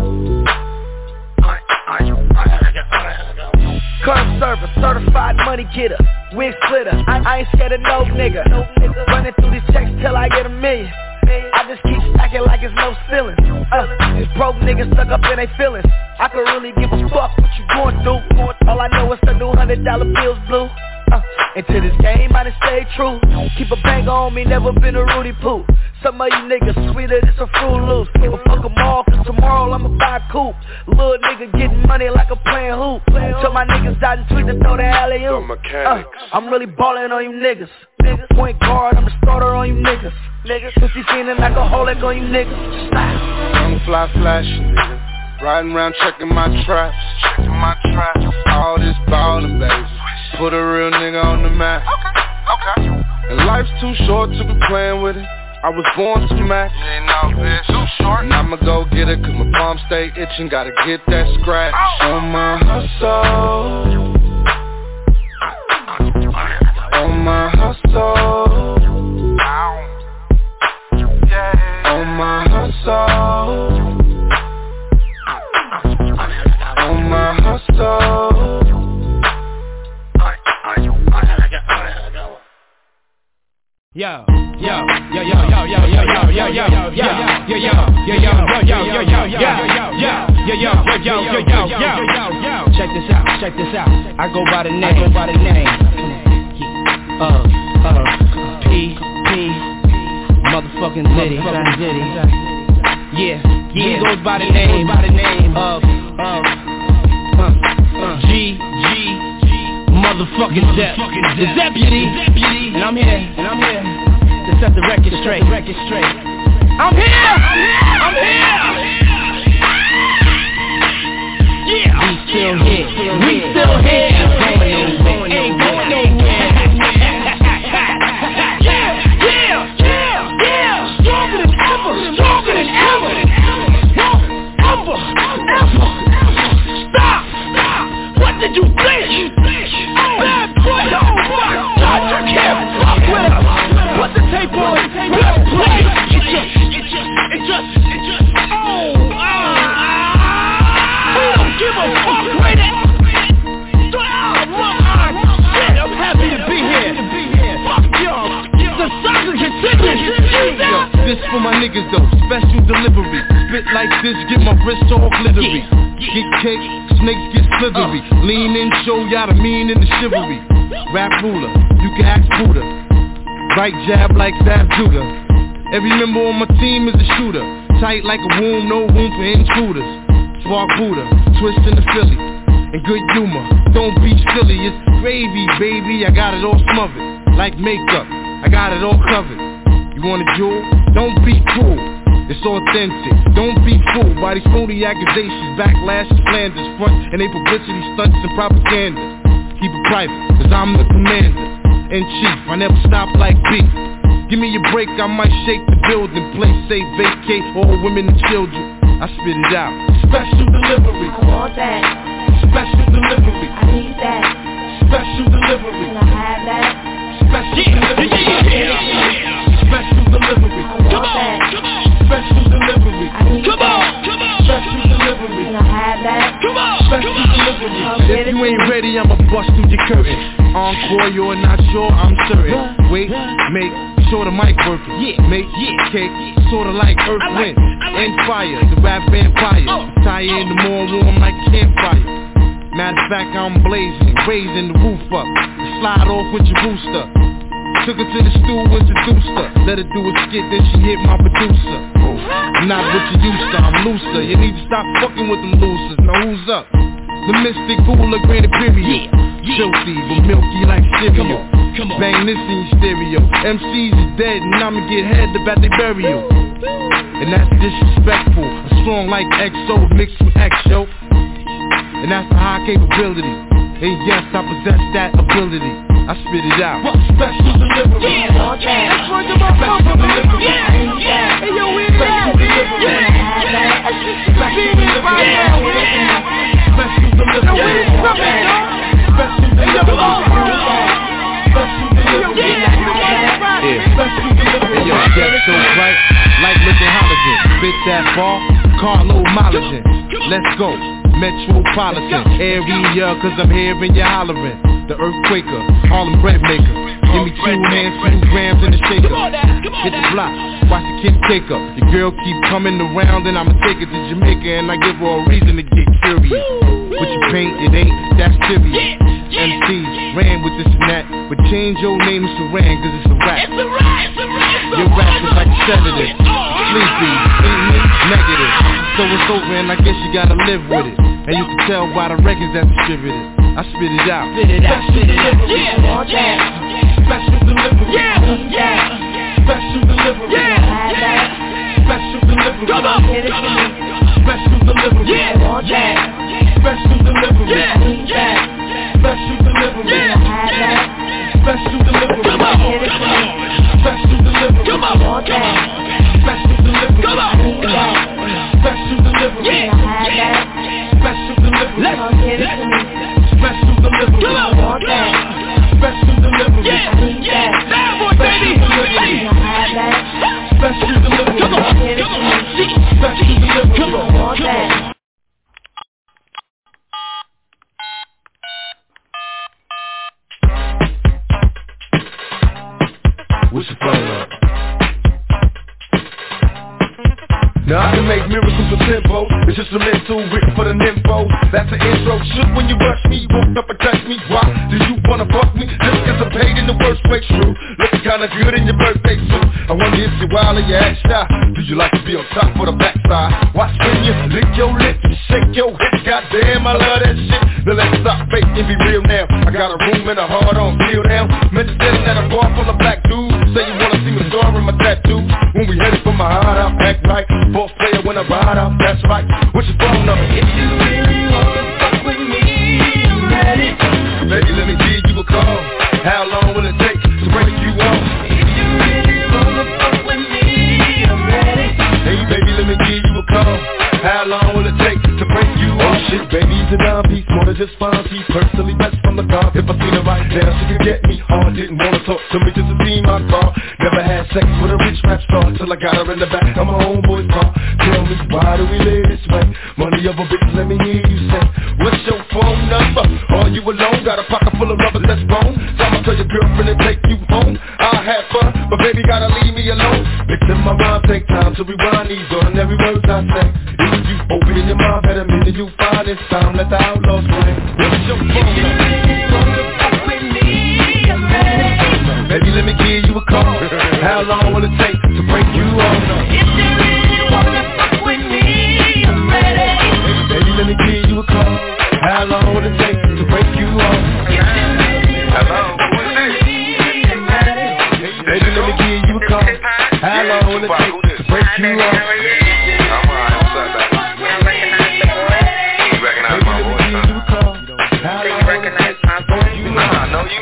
Curb server, certified money getter, wig splitter. I ain't scared of no nigga. Running through these checks till I get $1 million. I just keep stacking like it's no ceiling. These broke niggas stuck up in they feelings. I could really give a fuck what you going through. All I know is the new $100 bills blue. Into this game I done stay true. Keep a banger on me, never been a Rudy Poo. Some of you niggas sweeter than some Fruit Loops. But fuck them all, cause tomorrow I'ma buy a coupe. Little nigga getting money like a playing hoop. Tell my niggas out and tweet to throw the alley-oop. I'm really ballin' on you niggas. Point guard, I'm the starter on you niggas. Pussy feeling like a holic on you niggas. Young fly flashy, nigga. Riding around checking my traps. All this ballin', baby. Put a real nigga on the map. Okay. And life's too short to be playing with it. I was born to max. Too short. And I'ma go get it, cause my palms stay itching. Gotta get that scratch on my hustle. On my hustle. On my hustle. On my hustle. Yo, check this out. I go by the name, P, motherfucking Diddy. Yeah, he goes by the name of G, motherfucking Depp, the deputy, and I'm here to set the record straight. I'm here. Yeah, we still here. Ain't going nowhere. Yeah. Stronger than ever. Stop. What did you think? Bad boy, don't you can't fuck with us. Put the tape on, let's play. my niggas though, special delivery. Spit like this, get my wrist all glittery. Get cake, snakes get slithery. Lean in, show y'all the mean and the chivalry. Rap ruler, you can ask Buddha. Right jab like Zab Judah. Every member on my team is a shooter. Tight like a womb, no room for intruders. Spark Buddha, twist in the Philly. And good humor, don't be silly. It's gravy, baby, I got it all smothered. Like makeup, I got it all covered. You want a jewel? Don't be cruel. It's authentic, don't be fooled by these phony accusations, backlash, slanders, front, and they publicity stunts and propaganda. Keep it private, cause I'm the commander-in-chief, I never stop like beef. Give me a break, I might shake the building, play safe, vacate all women and children. I spit it out. Special delivery. I want that. Special delivery. I need that. Special delivery. Can I have that? Special delivery. Special delivery. Come on. Special delivery. Come on. Special delivery. Can I have that? Come on. Special delivery. If you ain't ready, I'ma bust through your curtain. Encore, you're not sure, I'm certain. Wait, make sure the mic working. Make cake, sorta like Earth, Wind, and Fire. The rap vampire. Tie in the more warm like campfire. Matter of fact, I'm blazing, raising the roof up. Slide off with your rooster. Took her to the stool, introduced her. Let her do a skit, then she hit my producer. I'm not what you used to, I'm looser. You need to stop fucking with them losers. Now who's up? The mystic Bulla, Grand Imperial. Filthy, but milky like cereal. Bang this in your stereo. MCs is dead and I'ma get head about their burial. And that's disrespectful. I'm strong like XO mixed with X, yo. And that's the high capability. And yes, I possess that ability. I spit it out. Special delivery. That's what the motherfucker delivery. Hey yo, we special delivery. Special delivery. Special delivery. Special delivery. Special delivery. Yo, get so bright, like looking halogen. Spit that ball, Carlo Molligen. Let's go. Metropolitan area, cause I'm hearing you hollering. The earthquaker, Harlem bread maker. Give me 2 hands, 2 grams in the shaker. Hit the block, watch the kids take up. Your girl keep coming around and I'ma take her to Jamaica. And I give her a reason to get curious. What you paint, it ain't, that's serious. MCs ran with this and that, but change your name to Saran cause it's a rap. Your rap is like a sedative. Sleepy, negative. So it's over and I guess you gotta live with it. And you can tell by the records that's distributed. I spit it out. Spit it out, spit it out. Yeah. Special delivery. Yeah. Special delivery. Yeah. Special delivery. Come on. Give it to me. Special delivery. Yeah. Special delivery. Yeah. Special delivery. Special delivery. Come on. Give it to me. Special delivery. Come on. Special delivery. Come on. Special delivery. Special delivery. Let's give it to me. Special delivery. Come on. Special delivery. Bad boy, baby. Special delivery. Come on. Give it to me. Special delivery. Come on. What's your phone up? Now I can make miracles with tempo. It's just a mental written for the nympho. That's the intro. Shoot when you rush me, woke up and touch me. Why do you wanna fuck me? Just cause I'm paid in the worst way, true. Looking kinda good in your birthday suit. I wonder if you're wild or you act shy. Do you like to be on top or the backside? Watch when you lick your lips and shake your hips. Goddamn, I love that shit. Now let's stop faking and be real now. I got a room and a heart on feel down. Meant to stand at a bar full of black dudes. Say you wanna see me scar in my tattoo. When we headed for my heart, I'll act right. Both player when I ride out, that's right. What's your phone number? If you really wanna fuck with me, I'm ready. Baby, let me give you a call. How long will it take to break you off? If you really wanna fuck with me, I'm ready. Hey, baby, let me give you a call. How long will it take to break you off? Oh shit, baby, it's a dime piece, more than just fine piece. Personally best from the top. If I seen her right now, she could get me hard. Didn't wanna talk to me just to see my car. Never had sex with a rich rap star till I got her in the back of my homeboy's car. Tell me, why do we live this way? Money over bitch, let me hear you say, what's your phone number? Are you alone? Got a pocket full of rubbers that's wrong. I'ma tell your girlfriend to take you home. I'll have fun, but baby gotta leave me alone. Mixing my rhyme, take time to rewind these ordinary words I say. If you open your mind, better mean that you find it's time, let the outlaws play. What's your phone number? Baby, let me give you a call. How long will it take to break you off? If you really wanna fuck with me, I'm ready. Baby, let me give you a call. How long will it take to break you off? Hello, who's this? Baby, let me give you a call. How long will it take to break you off? I'm alright, what's up, baby? You recognize my voice, huh? Do you recognize my voice? Nah, I know you.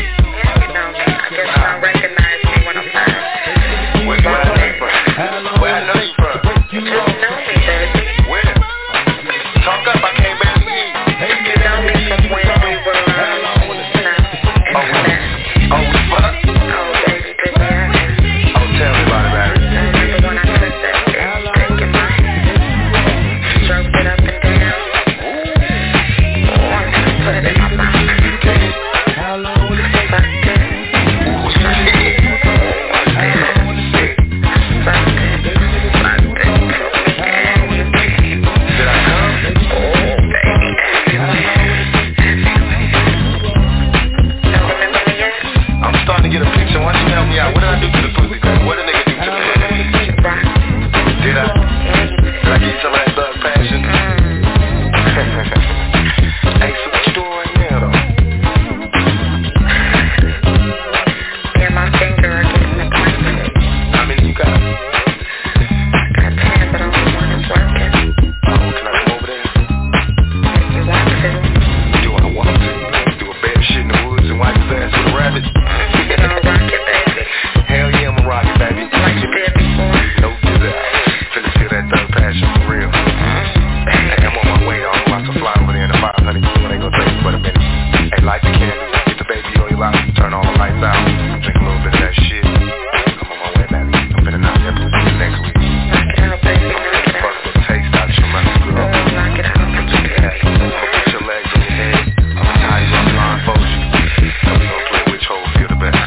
Where I know you from? You know me, baby. Where? Talk up, I can't barely hear you. You know me from when we were Oh, we fucked? Oh, baby, did we? Oh, tell me about it, baby. Remember when I took that dick in my hand? Stroked it up and down. Once I put it in my mouth. How long will it take? Sucked it. Get a picture, why don't you help me out? What did I do to the pussy, baby? What did a nigga do to the pussy? Did I get some of that thug passion? Hey, so what you doing right now, though? Yeah, my finger are getting acquainted. How many you got? Got 10, but only one is working. Oh, can I come over there? If you want to. Do I want to? Do a bad shit in the woods and wipe his ass with a rabbit? Hell yeah, I'm a rocket, baby. Like you did before. No doubt. Finna feel that thug passion for real. Hey, I'm on my way. I'm about to fly over there in the 500. You ain't gonna take but a minute. Hey, light the candle. Get the baby oil out. Turn all the lights out. Drink a little bit of that shit. I'm on my way, baby. I'm finna knock that pussy next week. Knock it out, baby. Knock it out. Taste out your mouth, girl. Knock it out. Hey, put your legs on your head. I'm gonna tie you up blindfold you. And we gonna play which hole feel the best.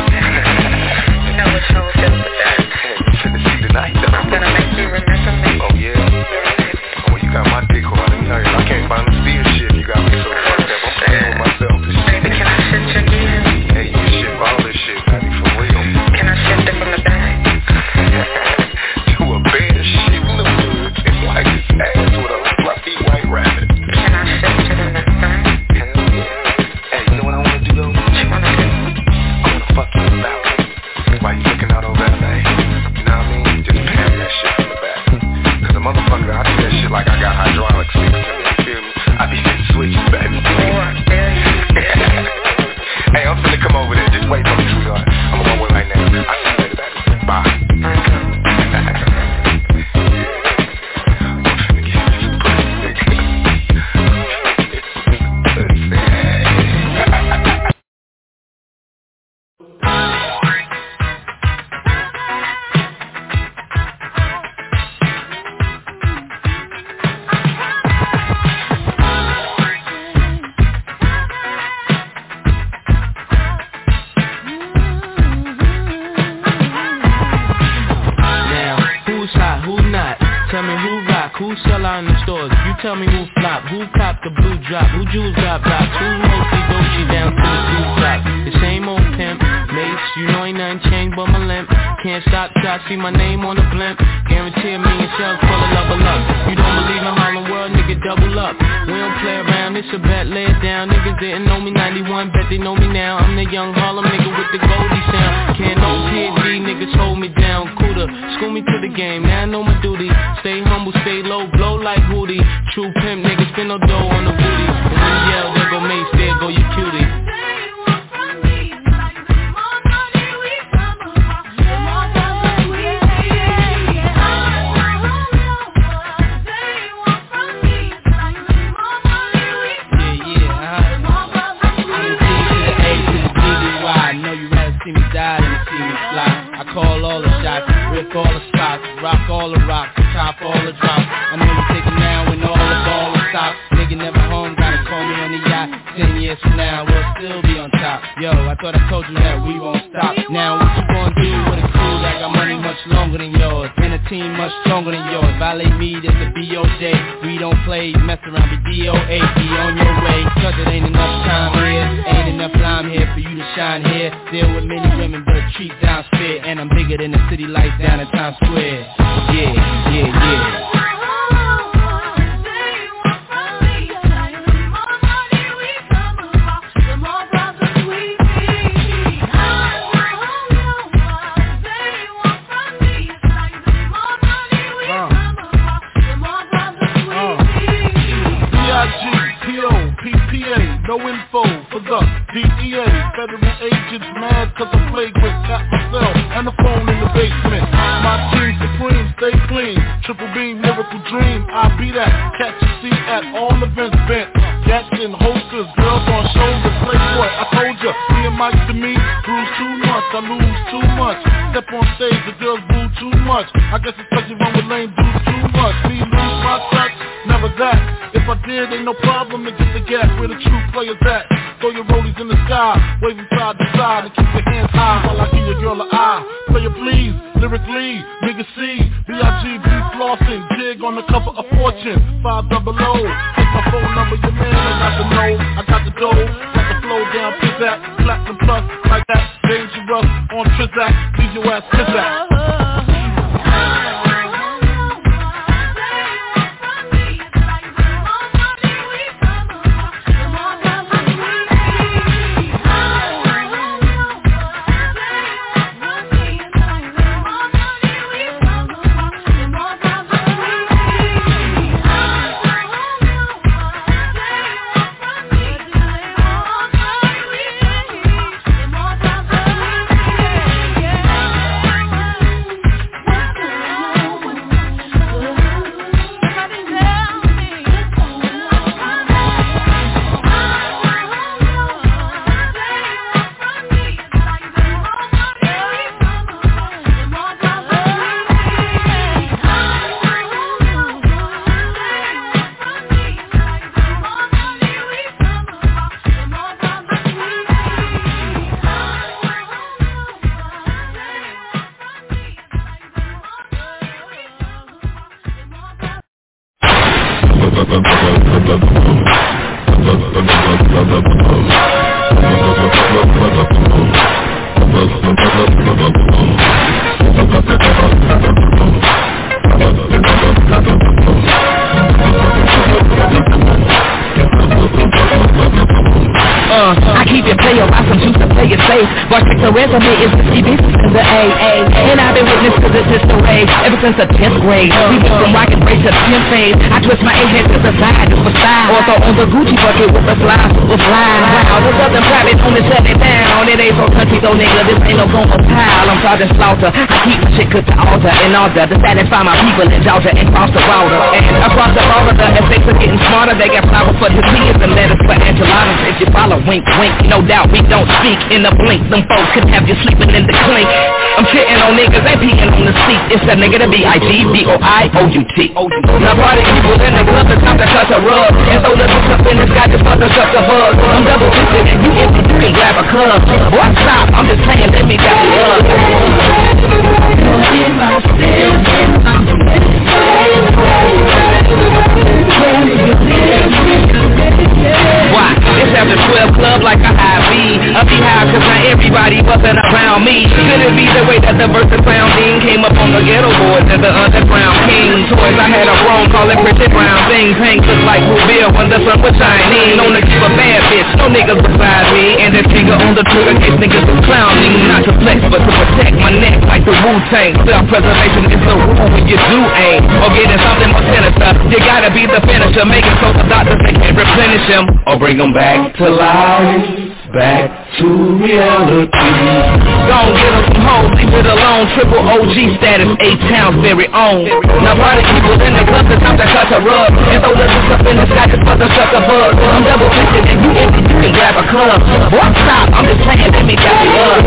I'm gonna make you remember me. Oh yeah? Well, you got my dick hard in here. I can't find the steer shit. You got me so fucked up. I'm playing with myself. Baby, can I shift your gears? Hey, you can shift all this shit, baby, for real. Can I shift it from the back? To a bed shit in the woods and wipe his ass with a fluffy white rabbit. Can I shift it in the front? Hell yeah. Hey, you know what I wanna do though? What you wanna do? I wanna fuck you in the balcony while you looking out over LA. You know what I mean? Just pan that shit from the back. Cause the motherfucker, I do that shit like I got hydraulics fixed to me, you feel me? I be hitting switches, baby. Hey, I'm finna come over there, just wait for me, sweetheart. I'm on my way right now. I'll see you later, baby. Bye. Tell me who flop, who cop the blue drop, who jewels got blocks, who mostly Dolce down to the blue drop. The same old pimp, mates, you know ain't nothing changed but my limp. Can't stop till I see my name on the blimp. Guarantee me yourself full of level up. You don't believe in Harlem World, nigga, double up. We don't play around, it's a bet, lay it down. Niggas didn't know me 91, bet they know me now. I'm the young Harlem nigga with the Goldie sound. Can't no PhD, niggas hold me down. Cooler, school me to the game, now I know my duty. Stay humble, stay low, blow like Hootie. True pimp, niggas spin no dough on the booty. And when you yell, there go Mace, there go your cutie. top. Yo, I thought I told you that we won't stop. Now what you gonna do with a crew that got money much longer than yours, and a team much stronger than yours? Violate me, this a BOJ. We don't play, mess around, be DOA. Be on your way, cause it ain't enough time here. Ain't enough lime here for you to shine here. Deal with many women, but treat down spit. And I'm bigger than the city lights down in Times Square. Yeah. No info for the DEA. Federal agents mad cause I flagrant. Got myself and the phone in the basement. My team supreme, stay clean. Triple beam, miracle dream. I be that. Catch a seat at all events bent. Jackson, holsters, girls on shoulders. Playboy, I told ya. Me and Mike to me, bruise too much. I lose too much. Step on stage, the girls boo too much. I guess it's cause you run with lame dudes too much. Me lose my touch, never that. If I did, ain't no problem to get the gap where the true players at. Throw your rollies in the sky, waving side to side, and keep your hands high while I give your girl an eye. Player please, lyrically, nigga C, B.I.G.B. flossing, jig on the cover of Fortune, 500. Take my phone number, your man, I got the know, I got the dough, got the flow down, pizzazz, platinum plus, like that, dangerous, on Trizak, leave your ass pizzazz. Resume is 50 business in the AA, and I've been witness to this history ever since the 10th grade. We went from rock and break to 10th phase. I twist my A-head to the side, just for style. Also on the Gucci bucket with the fly, super fly. Wow, this other private on me shut it down. It ain't so country though, nigga, this ain't no gonna pile. I'm Sergeant Slaughter, I keep my shit cooked to altar in order to satisfy my people in Georgia and cross the border. And across the border, the effects are getting smarter. They got flowers for tortillas and lettuce for enchiladas. If you follow, wink, wink, no doubt we don't speak in a blink. Them folks could have you sleeping in the clink. I'm shitting on niggas, they peeing on the seat. It's that nigga to B-I-G-B-O-I-O-U-T. Now party people in the club, it's time to cut a rug. And throw little stuff in the sky, just fuck us up the bug. I'm double fisted and you empty, you can grab a club. Boy, stop, I'm just saying, let me grab the up. Why? It's after 12 club like a high B. A beehive cause now everybody wasn't around me. Could it be the way that the verse founding came up on the ghetto boards and the underground king toys? I had a wrong, call it pretty brown things. Hank look like Rubio when the sun was shining. Known to keep a bad bitch, no niggas beside me. And the finger on the trigger case niggas was clowning. Not to flex but to protect my neck like the Wu-Tang. Self-preservation is the rule when you do aim. Or getting something more sinister, you gotta be the finisher. Make it so the doctors they can't replenish him or bring them back to life. Back to reality. Don't get them some hoes, leave it alone. Triple OG status, 8 towns very own. Now party people in the club, it's time to cut a rug. And throw little stuff in the sky, just for the shut the bug. I'm double fisted and you empty, you can grab a club. Boy, stop, I'm just saying, let me grab the up.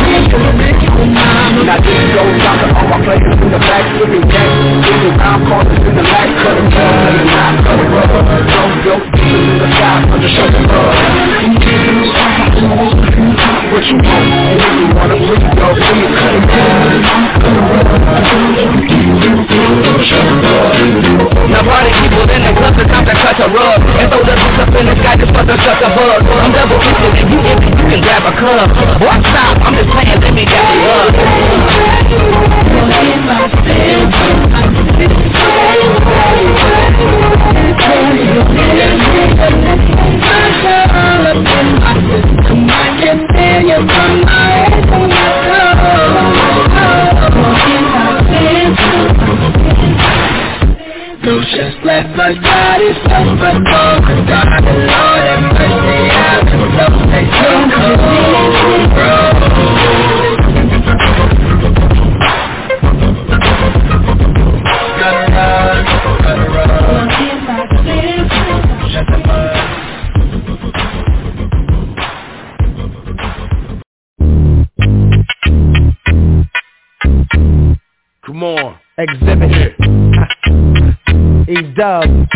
Now this goes out to all my players in the back, living jack. Around corners bug. I'm double kissing and you empty, you can grab a cup. Boy, stop, I'm just playing, let me get the love. In my sins, no just left my body so but oh God the Lord have mercy I can so they don't know gotta run shut the mud. Come on. Exhibit. E-Dub.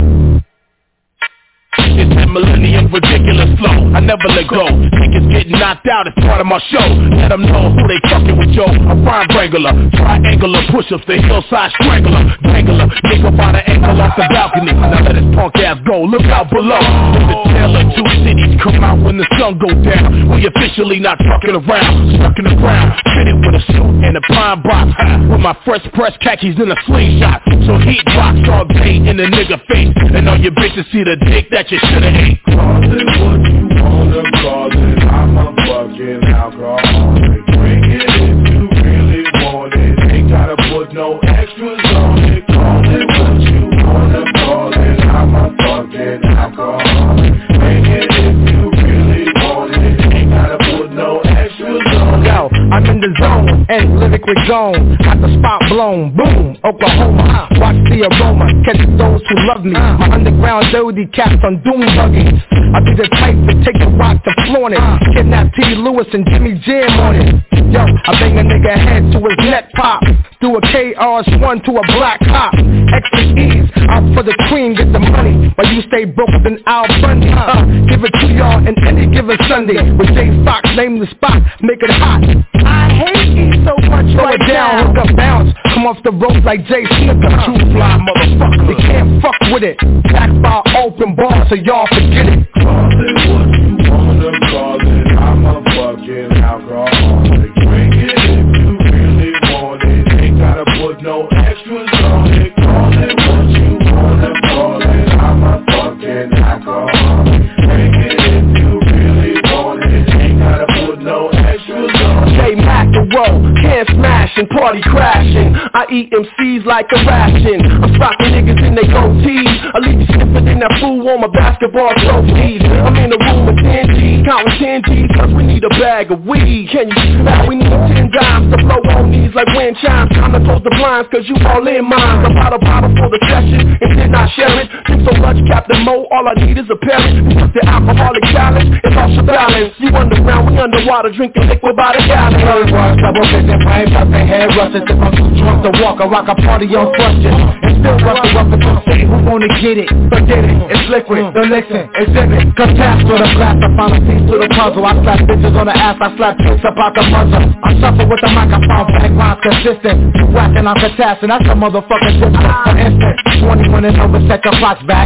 It's that millennium ridiculous flow. I never let go. Niggas getting knocked out as part of my show. Let them know who they fucking with, yo. A prime wrangler, triangular push-ups, the hillside strangler, dangler, nigga by the ankle off the balcony. Now let his punk ass go. Look out below. When the tale of two cities come out when the sun go down. We officially not fucking around, stuck in the ground, fitted with a suit and a prime box, with my first press khakis in a slingshot. So heat box all day in the nigga face, and all your bitches see the dick that you shoulda ate. Call it what you wanna call it. I'm a fucking alcoholic. Drink it if you really want it. Ain't gotta put no extras on it. Call it what you wanna call it. I'm a fucking alcoholic. Drink it if you really want it. Ain't gotta put no extras on it. Yo, I'm in the zone, and lyrically gone. Got the spot blown, boom, Oklahoma. Watch the aroma, catch those who love me. My underground dirty cats on doom buggies. I be the type to take a rock to flaunt it. Kidnap T. Lewis and Jimmy Jam on it. Yo, I bang a nigga head to his neck pop. Through a KRS-One to a black cop. Extra ease, out for the cream, get the money. While you stay broke than Al Bundy. Give it to y'all in any given Sunday. With Jay Fox, name the spot, make it hot. I hate you so much right down, hook up, bounce. Come off the rope like Jay Snooker. True fly motherfucker, they can't fuck with it. Back by open bar, so y'all forget it. Call it what you wanna call it. I'm a fucking alcoholic. Drink it if you really want it. Ain't gotta put no extras on it. Call it what you wanna call it. I'm a fucking alcoholic. Drink it if you really want it. Ain't gotta put no extras on it. J Mac the roll, can't smash and party crashing. I eat MCs like a ration. I'm spotting niggas in they goatees. I leave you sniffing in that fool on my basketball trophies. I'm in the room with 10 G's, counting 10 G's, cause we need a bag of weed. Can you smell? We need 10 dimes to blow on these like wind chimes. Time to close the blinds, cause you all in mine. I bought a bottle for the session and did not share it. Drink so much, Captain Mo, all I need is a parrot. We took the alcoholic challenge, it's off the balance. You underground, we underwater, drinking liquid by the gallon. Double vision, brain busting, head rushes. If I'm too drunk to walk, I rock a party on question. And still rushing up and say, who wanna get it? Forget it, it's liquid, the listen, exhibit. Contest with a blast, I find a piece to the puzzle. I slap bitches on the ass, I slap chicks up out the muzzle. I shuffle with the microphone, background's consistent. You whacking, I'm contesting, that's a motherfucking difference. For instance, 21 and over, set your clocks back.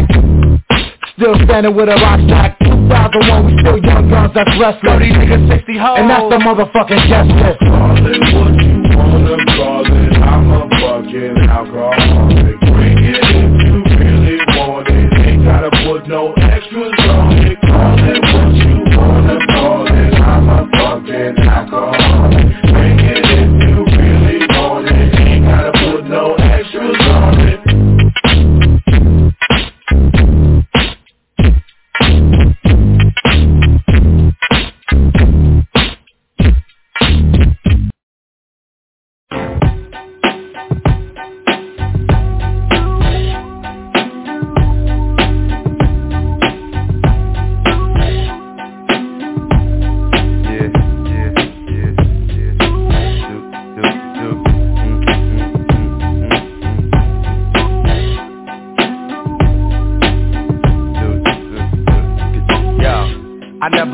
Still standing with a rock stack. 2001, we still young guns, that's restless. 30 niggas, 60 hoes, and that's the motherfucking guest list. Call it what you wanna call it. I'm a fucking alcoholic. Drink it if you really want it. Ain't gotta put no extras on it. Call it what you wanna call it. I'm a fucking alcoholic. Drink it if you really want it. Ain't gotta put no extras on it.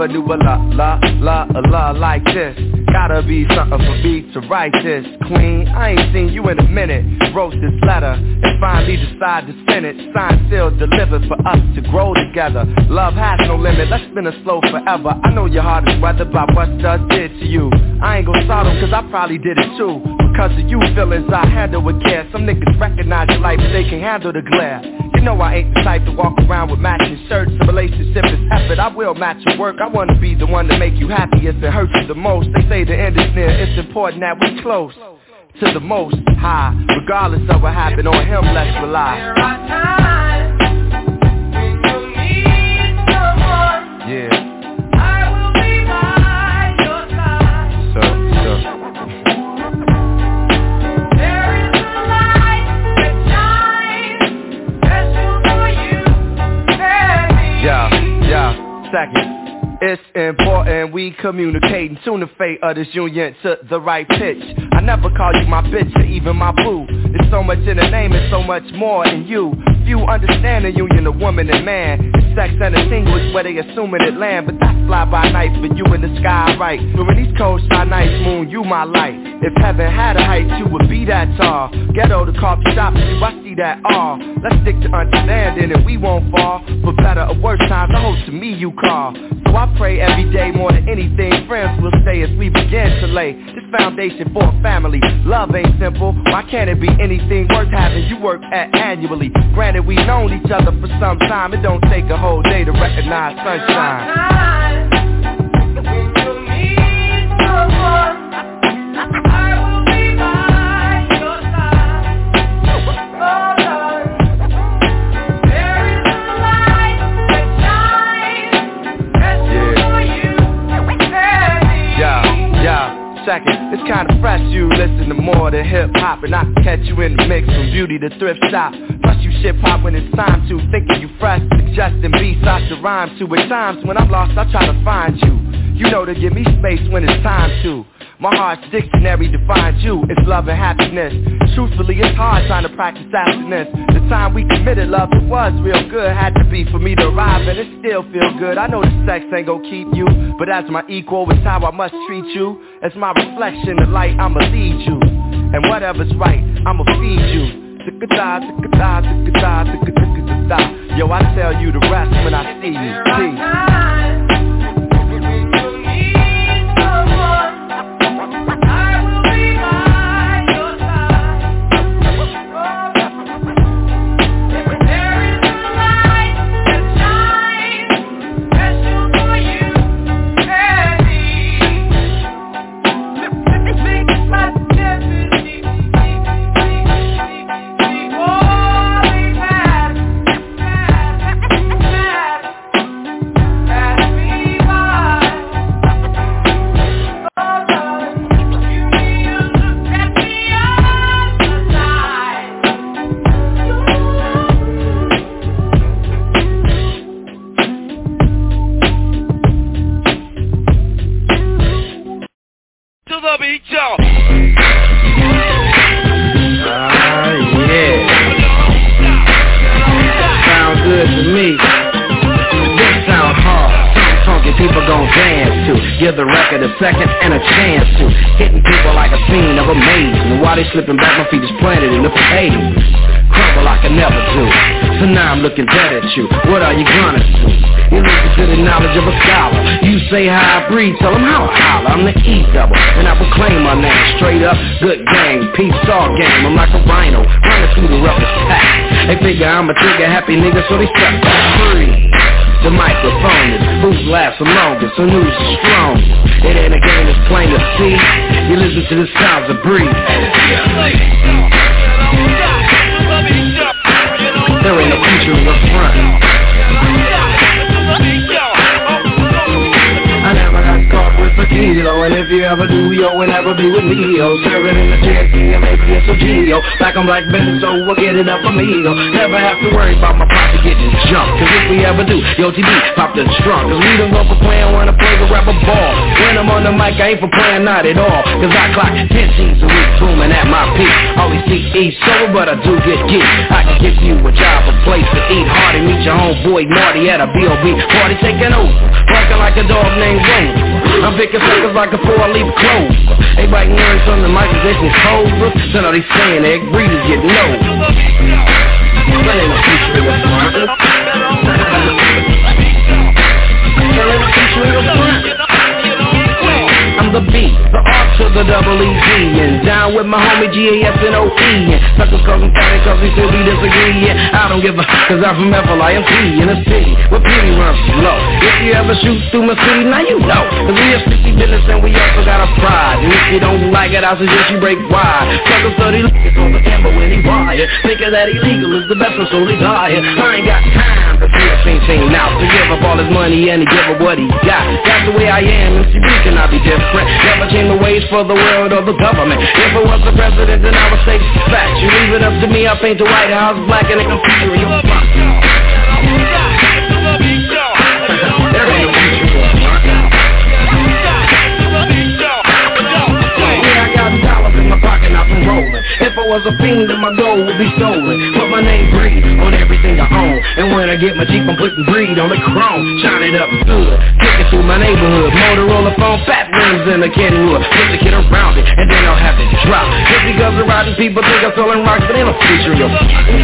never knew a love like this. Gotta be something for me to write this. Queen, I ain't seen you in a minute. Wrote this letter and finally decided to send it. Signed, sealed, delivered for us to grow together. Love has no limit, let's spin it slow forever. I know your heart is weathered by what stuff did to you. I ain't gon' start them cause I probably did it too. Because of you feelings I handle with care. Some niggas recognize your life, they can handle the glare. You know I ain't the type to walk around with matching shirts. A relationship is effort, I will match your work. I wanna be the one to make you happy if it hurts you the most. They say the end is near, it's important that we close to the most high. Regardless of what happened on him, let's rely. There are times when you need someone. Yeah. I will be by your side. So. There is a light that shines, special for you, baby. Yeah, second. It's important we communicating. Soon the fate of this union to the right pitch. I never call you my bitch or even my boo. There's so much in the name and so much more in you. Few understand the union of woman and man. It's sex and a English where they assuming it land. But that's fly by night for you in the sky, right? During these cold shy nights, moon, you my light. If heaven had a height, you would be that tall. Ghetto the coffee shop, you I see that all. Let's stick to understanding and we won't fall. For better or worse times, I hope to me you call. So I pray every day more than anything. Friends will stay as we begin to lay this foundation for a family. Love ain't simple. Why can't it be anything worth having you work at annually? Granted, we known each other for some time. It don't take a whole day to recognize sunshine. Second, it's kinda fresh, you listen to more than hip-hop. And I can catch you in the mix from beauty to thrift shop. Plus you ship-hop when it's time to. Thinking you fresh, suggesting beats I should rhyme to. At times when I'm lost, I try to find you. You know to give me space when it's time to. My heart's dictionary defines you, it's love and happiness. Truthfully, it's hard trying to practice abstinence. The time we committed love, it was real good. Had to be for me to arrive and it still feel good. I know the sex ain't gon' keep you, but as my equal, it's how I must treat you. As my reflection, the light, I'ma lead you. And whatever's right, I'ma feed you. Yo, I tell you the rest when I see you. Peace. Give the record a second and a chance to. Hitting people like a fiend of amazing. While they slipping back, my feet is planted in the pavement. Crumble like I never do. So now I'm looking dead at you. What are you gonna do? You listen to the knowledge of a scholar. You say how I breathe, tell them how I holler. I'm the E-double, and I proclaim my name. Straight up, good gang, peace all game. I'm like a rhino, running through the roughest pack. They figure I'm a trigger happy nigga, so they step back free. The microphone is who's laughs the longest, and who's the strongest. It ain't a game, it's plain to see. You listen to the sounds of breathe. There ain't no future in the front. I never got caught with a kilo, and if you ever do, yo, will never be with me, yo. Serving in the Cherokee, and maybe it's a Geo. Black on black Benz, so we'll get it up from me, yo. Never have to worry about my pocket getting jumped, cause if we ever do, yo, TB popped the strong. Cause we don't go for playing, wanna play the rapper ball. When I'm on the mic, I ain't for playing, not at all. Cause I clock 10 teams a week, booming at my peak. Always see sober, but I do get geek. I can give you a job, a place to eat hard and meet your home boy Marty at a B.O.B. party taking over, barking like a dog named Rover. I'm picking suckers like a 4-leaf clover. Everybody learn from the microphone clover. Then all these saying egg breeders get no. That ain't a feature in your front. That ain't a feature in your front. I'm the B, the R to the double E-Z, and down with my homie G-A-S-N-O-E, and suckers call them fatty cause we still be disagreeing. I don't give a cause I'm from F-L-I-M-P in the city where pity runs low. If you ever shoot through my city, now you know, cause we have sticky business and we also got a pride. And if you don't like it, I suggest you break wide. Suckers study liquor on the camera when he wired, thinking that illegal is the best, so he died. I ain't got time to see a thing out, to give up all his money and to give up what he got. That's the way I am, and see, we cannot be different. Never change the ways for the world or the government. If I was the president, then I would say facts. You leave it up to me, I paint the White House black and a computer in your front. There ain't no future in your front. Yeah, I got dollars in my pocket, I've been rolling. If I was a fiend, then my gold would be stolen. But my name breed on everything I own. And when I get my Jeep, I'm putting breed on the chrome. Shine it up good, kicking through my neighborhood. Motorola phone, fat rims in the Kenwood. Put the kid around it, and then I'll have it drop. Just because the riding people think I'm selling rocks, but ain't no feature in your front. There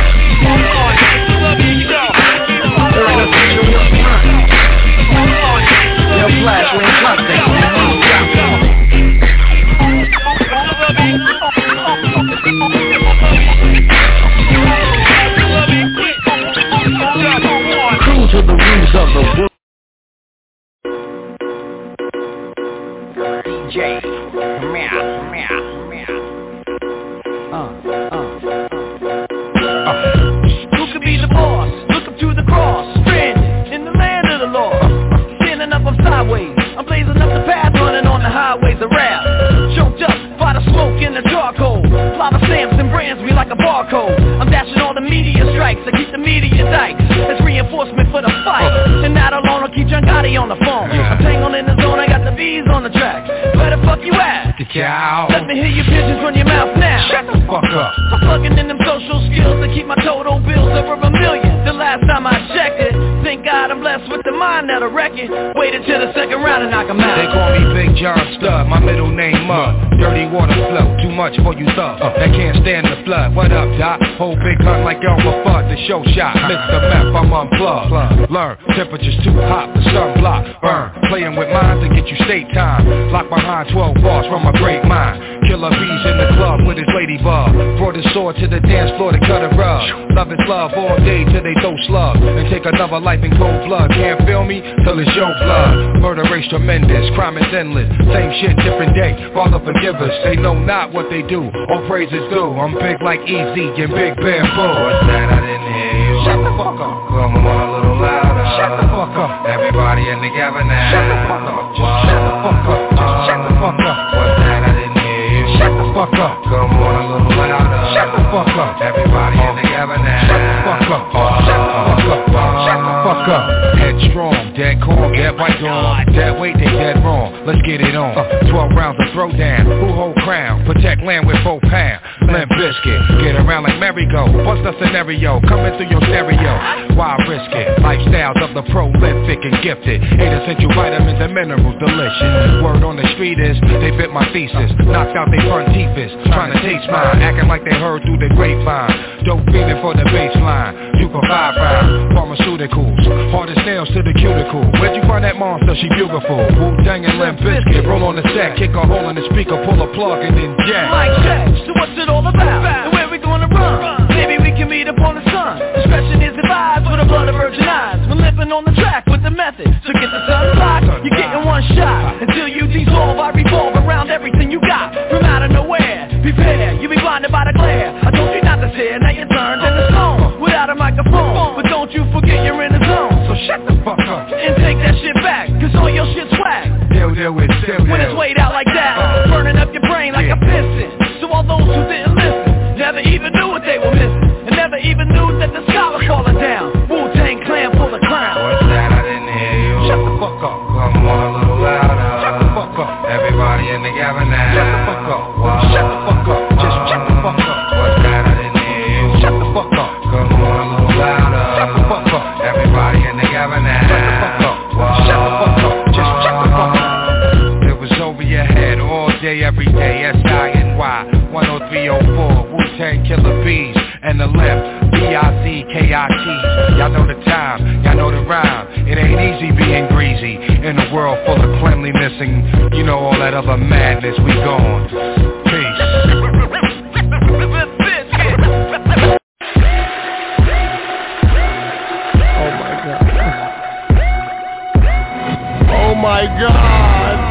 ain't no feature in your front. Yo, Flash, we ain't trusting. Cruise to the roots of the world. DJ, who could be the boss? Look up to the cross, stranded in the land of the law. Standing up, I'm sideways. I'm blazing up the path, running on the highways of rap. Choked up by the smoke and the charcoal. Lot of stamps and brands me like a barcode. I'm dashing all the media strikes. I keep the media dikes. It's reinforcement for the fight. And not alone, I'll keep John Gotti on the phone. I'm tangled in the zone, I got the bees on the track. Where the fuck you at? The cow. Let me hear your pigeons run your mouth now. Shut the fuck up. I'm plugging in them social skills to keep my total bills over $1 million. The last time I checked it, thank God I'm blessed with the mind that'll wreck it. Waited till the second round and knock 'em out. They call me Big John Stud, my middle name Mud. Dirty water flow, too much for you thugs that can't stand the flood. What up, Doc? Hold big gun like Elmer Fudd, the show shot. Mr. Meth, I'm unplugged. Learn, temperature's too hot, the sun block. Burn, playing with mine to get you state time. Locked behind 12 bars from a great mind. Killer bees in the club with his ladybug. Brought his sword to the dance floor to cut a rug. Love is love all day till they throw slugs. And take another life in cold blood. Can't feel me till it's your blood. Murder race tremendous, crime is endless. Same shit, different day. Father forgive us, they know not what they do. All praise is due. I'm big like Easy and Big Bamboo. What's that? I didn't hear you. Shut the fuck up. Come on a little louder. Shut the fuck up. Everybody in together now. Shut the fuck up. Just shut the fuck up. Just shut the fuck up. What's that? I didn't hear you. Shut the fuck up. Come on a little louder. Shut the fuck up. Everybody in together now. Shut the fuck up. Shut the fuck up. Shut the fuck up. Headstrong, dead calm, dead white on. Dead weight, they dead wrong. Let's get it on. 12 rounds of throwdown. Who hold crown? Protect land with 4 pounds. Limp Biscuit. Get around like merry-go. Bust a scenario. Coming through your stereo. Why risk it? Lifestyles of the prolific and gifted. 8 essential vitamins and minerals. Delicious. Word on the street is they fit my thesis. Knocked out they front teethers. Trying to taste mine. Acting like they heard through the grapevine. Dope feeling for the baseline. Super 5 round. Pharmaceuticals. Hardest nails to the cuticle. Where'd you find that monster? She beautiful. Wu-Tang and Limp Bizkit. Roll on the set. Kick a hole in the speaker. Pull a plug and then jam. Mic check. So what's it all about? And where we gonna run? Maybe we can meet up on the sun. Expression is advised with a blood of virgin eyes. We're living on the track with the method. So get the sun blocked. You're getting one shot. Until you dissolve, I revolve around everything you got. From out of nowhere. Prepare. You be blinded by the glare. I told you not to stare. Now you're turned in the stone. Without a microphone. But don't you forget you're in the zone. So shut the fuck up. And take that shit back. Cause all your shit's whack. Deal with still. When it's weighed out like that. Burning up your brain like a piston. So all those who didn't listen never even knew what they were missing. And never even knew that the sky was falling down. Wu-Tang Clan for the crown. What's that? I didn't hear you. Shut the fuck up. Come on a little louder. Shut the fuck up. Everybody in together now. Shut the fuck up. Shut the fuck up. Just shut the fuck up. What's that? I didn't hear you. Shut the fuck up. Come on a little louder. Shut the fuck up. F-B-I-Z-K-I-T. Y'all know the time, y'all know the rhyme. It ain't easy being greasy in a world full of cleanliness and you know all that other madness. We gone. Peace. Oh my God.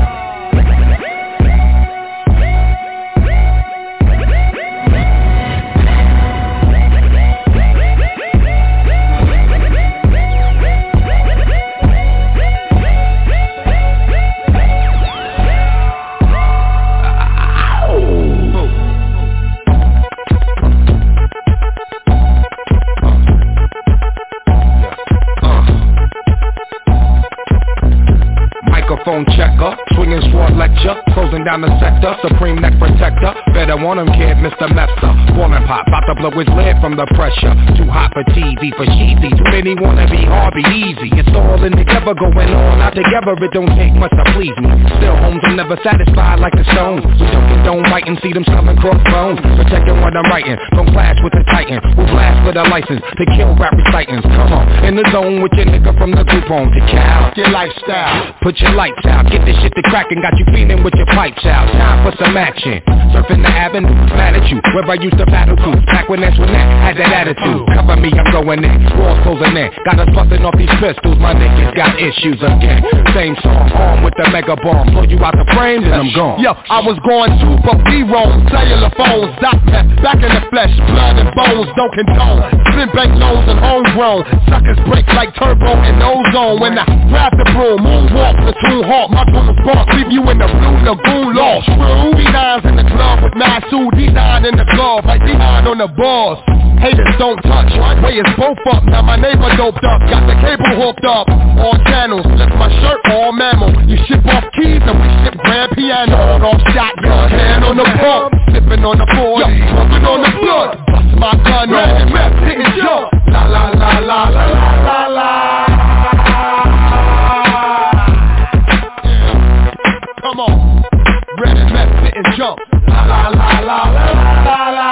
Microphone checker, swinging sword lecture, closing down the sector, supreme neck protector. Better want him, kid, Mr. Mepsa. Ballin' pop, about to blow his lid from the pressure. Too hot for TV, for cheesy. Too many wanna be hard, be easy. It's all in together, going on out together. It don't take much to please me. Still, homes, I'm never satisfied like the Stones. We don't write and see them selling crossbones. Protecting what I'm writing, don't clash with the Titan. We'll blast with a license to kill rap recitants. Come on, in the zone with your nigga from the group home to Cal. Your lifestyle, put your lights out, get this shit to crackin', got you feeling with your pipes out. Time for some action, surfing the avenue, mad at you, where I used to battle to. Back when Antoinette had that attitude, cover me, I'm going in, walls closing in. Got us bustin' off these pistols, my niggas got issues again. Same song, armed with the mega bomb, blow you out the frames and I'm gone. Yo, I was going to, but we roam, cellular phones, dot net, back in the flesh, blood and bones, don't condone. Spin bank loans and homegrown, suckers break like turbo and ozone. When I grab the broom, moonwalk, platoon hawk, my goons bark, leave you in the blue lagoon lost. True, D9's in the club with Masu, D9 in the glove, like D9 on the balls. Haters don't touch, way is both up, now my neighbor doped up, got the cable hooked up, all channels, lift my shirt, all mammal. You ship off keys and we ship grand piano, off shotgun, hand on the pump, sipping on the 40, smoking on the blood, bust my gun, rap, hit and jump, la la la la la la la la. Come on, red and left, hit and jump, la la la la la la la.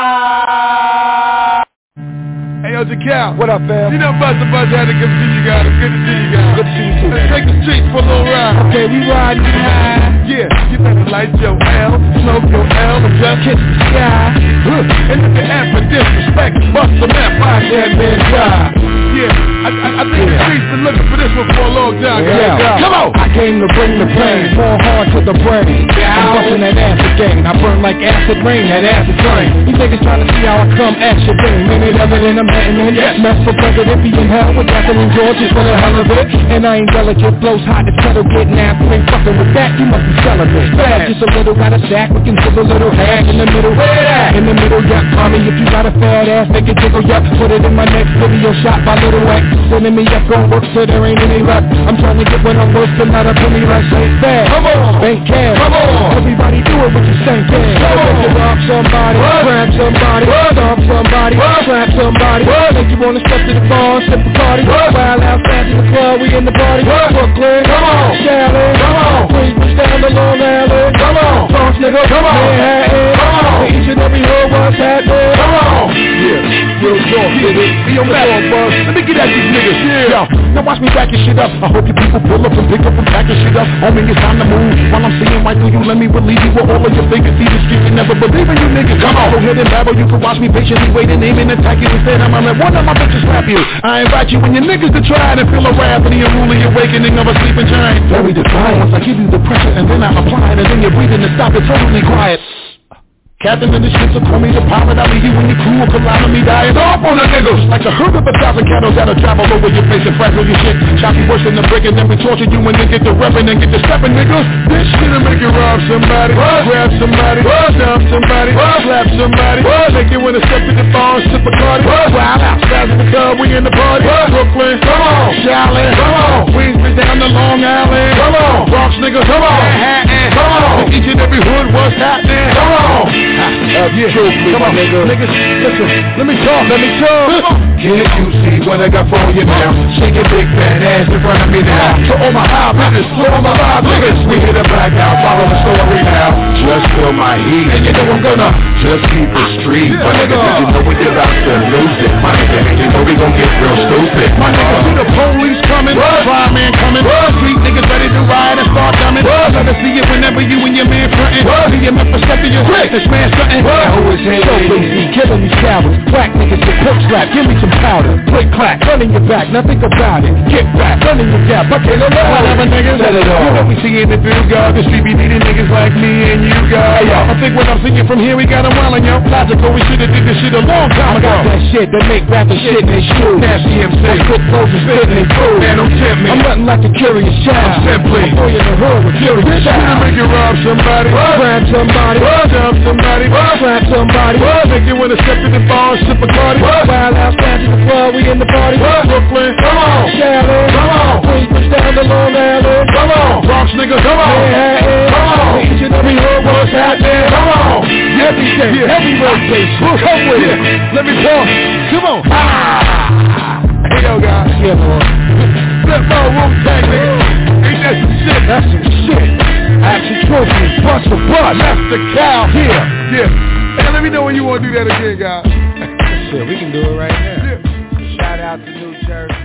Hey, yo, Jacal. What up, fam? You know Busta had to come see you guys. It's good to see you guys. Good to see you too. Let's take the streets for a little ride. Okay, we riding high. Yeah, you better light your L, smoke your L, and just kiss the sky. And if you ask for disrespect, Busta watch that man die. Yeah, I think the streets been looking for this one for a long time, guys. Yeah. Come on! I came to bring the pain, more hard to the brain. I'm busting that acid game, I burn like acid rain, that acid train. These niggas trying to see how I come at your brain. Minute of it and I'm hatting in. Mess for president, be in hell with Gasoline George just for the hell of it. And I ain't delicate, blows hot, it's pedal getting after. Ain't fucking with that, you must be celibate. Bad, just a little, got a sack, we can put a little hack in the middle. Where that? In the middle, yeah, mommy, if you got a fat ass, make it jiggle, yeah. Put it in my next video shot by Little X. Sending me up gon' work so there ain't any luck. I'm trying to get what I'm worth, but not a penny rush. Ain't bad, come on, bank cash, come on. Everybody do it with the same thing. Make you rob somebody, grab somebody, stomp somebody, trap somebody. Make you wanna step to the bar, sip a party. Wild out fast in the club, we in the party. Brooklyn, come on, Charlotte, come on. Queens down the Long Island, come on. Bronx nigga, come on. Manhattan, come on. Each and every hood, what's happening? Come on. Yeah, real talk, nigga. Be on back, buzz. Let me get at these niggas. Yeah. Now watch me back your shit up. I hope you people pull up and pick up and pack your shit up. Homie, it's time to move. While I'm seeing right through you, let me relieve you with all of your fingers. See the streets and never believe in you niggas. Come on, go ahead and babble. You can watch me patiently wait and aim and attack you. Instead, I'm gonna let one of my bitches slap you. I invite you and your niggas to try to feel a wrath and the unruly awakening of a sleeping giant. Very defiant. Once I give you the pressure and then I apply it and then you're breathing to stop it totally quiet. Captain of the ship, so call me the pilot. I'll leave you and your crew will collide on me, dying off on the niggas. Like a herd of 1,000 cattle that'll travel over your face and fragile your shit. Chop you worse than the brick and then we torture you and then get the reppin' and get the steppin', niggas. This shit'll make you rob somebody, grab somebody, stomp somebody, slap somebody. Make you wanna step to the bar and sip a Cardi. Wild out, fast in the club, we in the party. Brooklyn, come on, Charlotte, come on. Queens down the Long Island, come on. Bronx niggas, come on. Manhattan, come on. Each and every hood, what's happening? Come on. Yeah, come on, niggas, listen, let me talk. Can't you see what I got for you now. Shake your big fat ass in front of me now. To all my high business, to all my live niggas, we hit a blackout, follow the story now. Just feel my heat, and you know I'm gonna just keep it street. My nigga, cause you know when you're about to lose it. My nigga, you know we gon' get real stupid. My nigga, see the police coming, fireman coming, street niggas ready to ride and start dumbing. Let us see it whenever you and your man frontin'. See him up for stepping your quick, this man stuntin'. Who is he? So lazy, killing these cowards. Whack niggas get pork slap, give me some powder. Click clack, running your back, now think about it. Get back, running your gap, I can't allow whatever niggas let it all. You know we see in the field, God, the street be needing niggas like me and you guys. I think when I'm singing from here, we got a wildin', yo. Logical, we should've did this shit a long time ago. I got that shit that make rappers shit in their shoes. Nasty MC, cook clothes and spit in their food. Man, don't tempt me. I'm nothing like a curious child. I'm simply a boy in the hood with curious child. You make you rob somebody, grab somebody, jump somebody, slap somebody. Make you wanna step in the bar, sip a Cardi. Wild out, stand in the club, we in the party. Brooklyn, come on. Shadow, come on. Queens, push down the Long Island, come on. Bronx nigga, come on. Manhattan, come on. Each and every hood, what's happening? Come on. Every day, every rotation, come with it. Let me talk. Come on. Hey yo, guys. Yeah, boy. Flip my Wu-Tang, nigga. Ain't that some shit? That's some shit. Action trophies, bust the butt. That's the cow. Yeah. Hey, let me know when you want to do that again, guys. Shit, we can do it right now. Yeah. Shout out to New Jersey.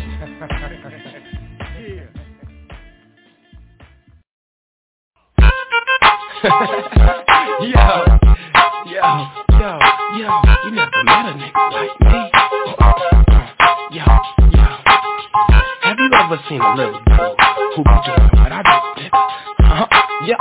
Yo, you never met a nigga like me. Yo. Have you ever seen a little dude who be doing what I do? Yeah.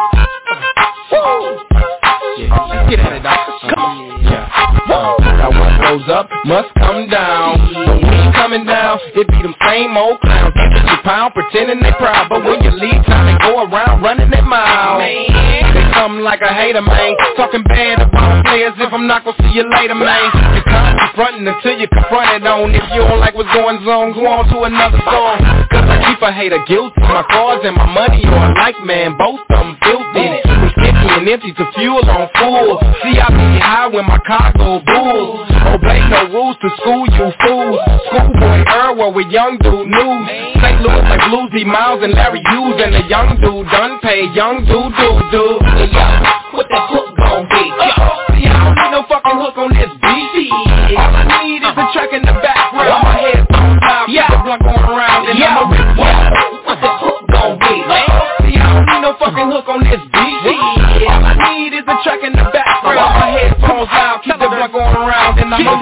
Yeah, get at it, dog. Come on. Yeah. Now what goes up must come down. When we coming down, it be them same old clowns. Giving you pound, pretending they proud, but when you leave town, they go around running their mouth. They come like a hater, man, talking bad about players. If I'm not gonna see you later, man, you can't be frontin' until you confront it on. If you don't like what's going on, go on to another song. Cause I keep a hater guilty. My cars and my money are alike, man, both of them filthy. We sticky and empty to fuel on full. See, I be high when my car go bulls. Obey no rules to school, you fools. Schoolboy Earl, where we young dude news. St. Louis like Bluesy Miles and Larry Hughes, and the young dude done paid young dude. What that hook gon' be? See, I don't need no fucking hook on this beat. All I need is a track in the background. My headphones loud, keep the blunt going around, and I'm a rip. What that hook gon' be? See, I don't need no fucking hook on this beat. All I need is a track in the background. My headphones loud, keep the blunt going around, and I'm a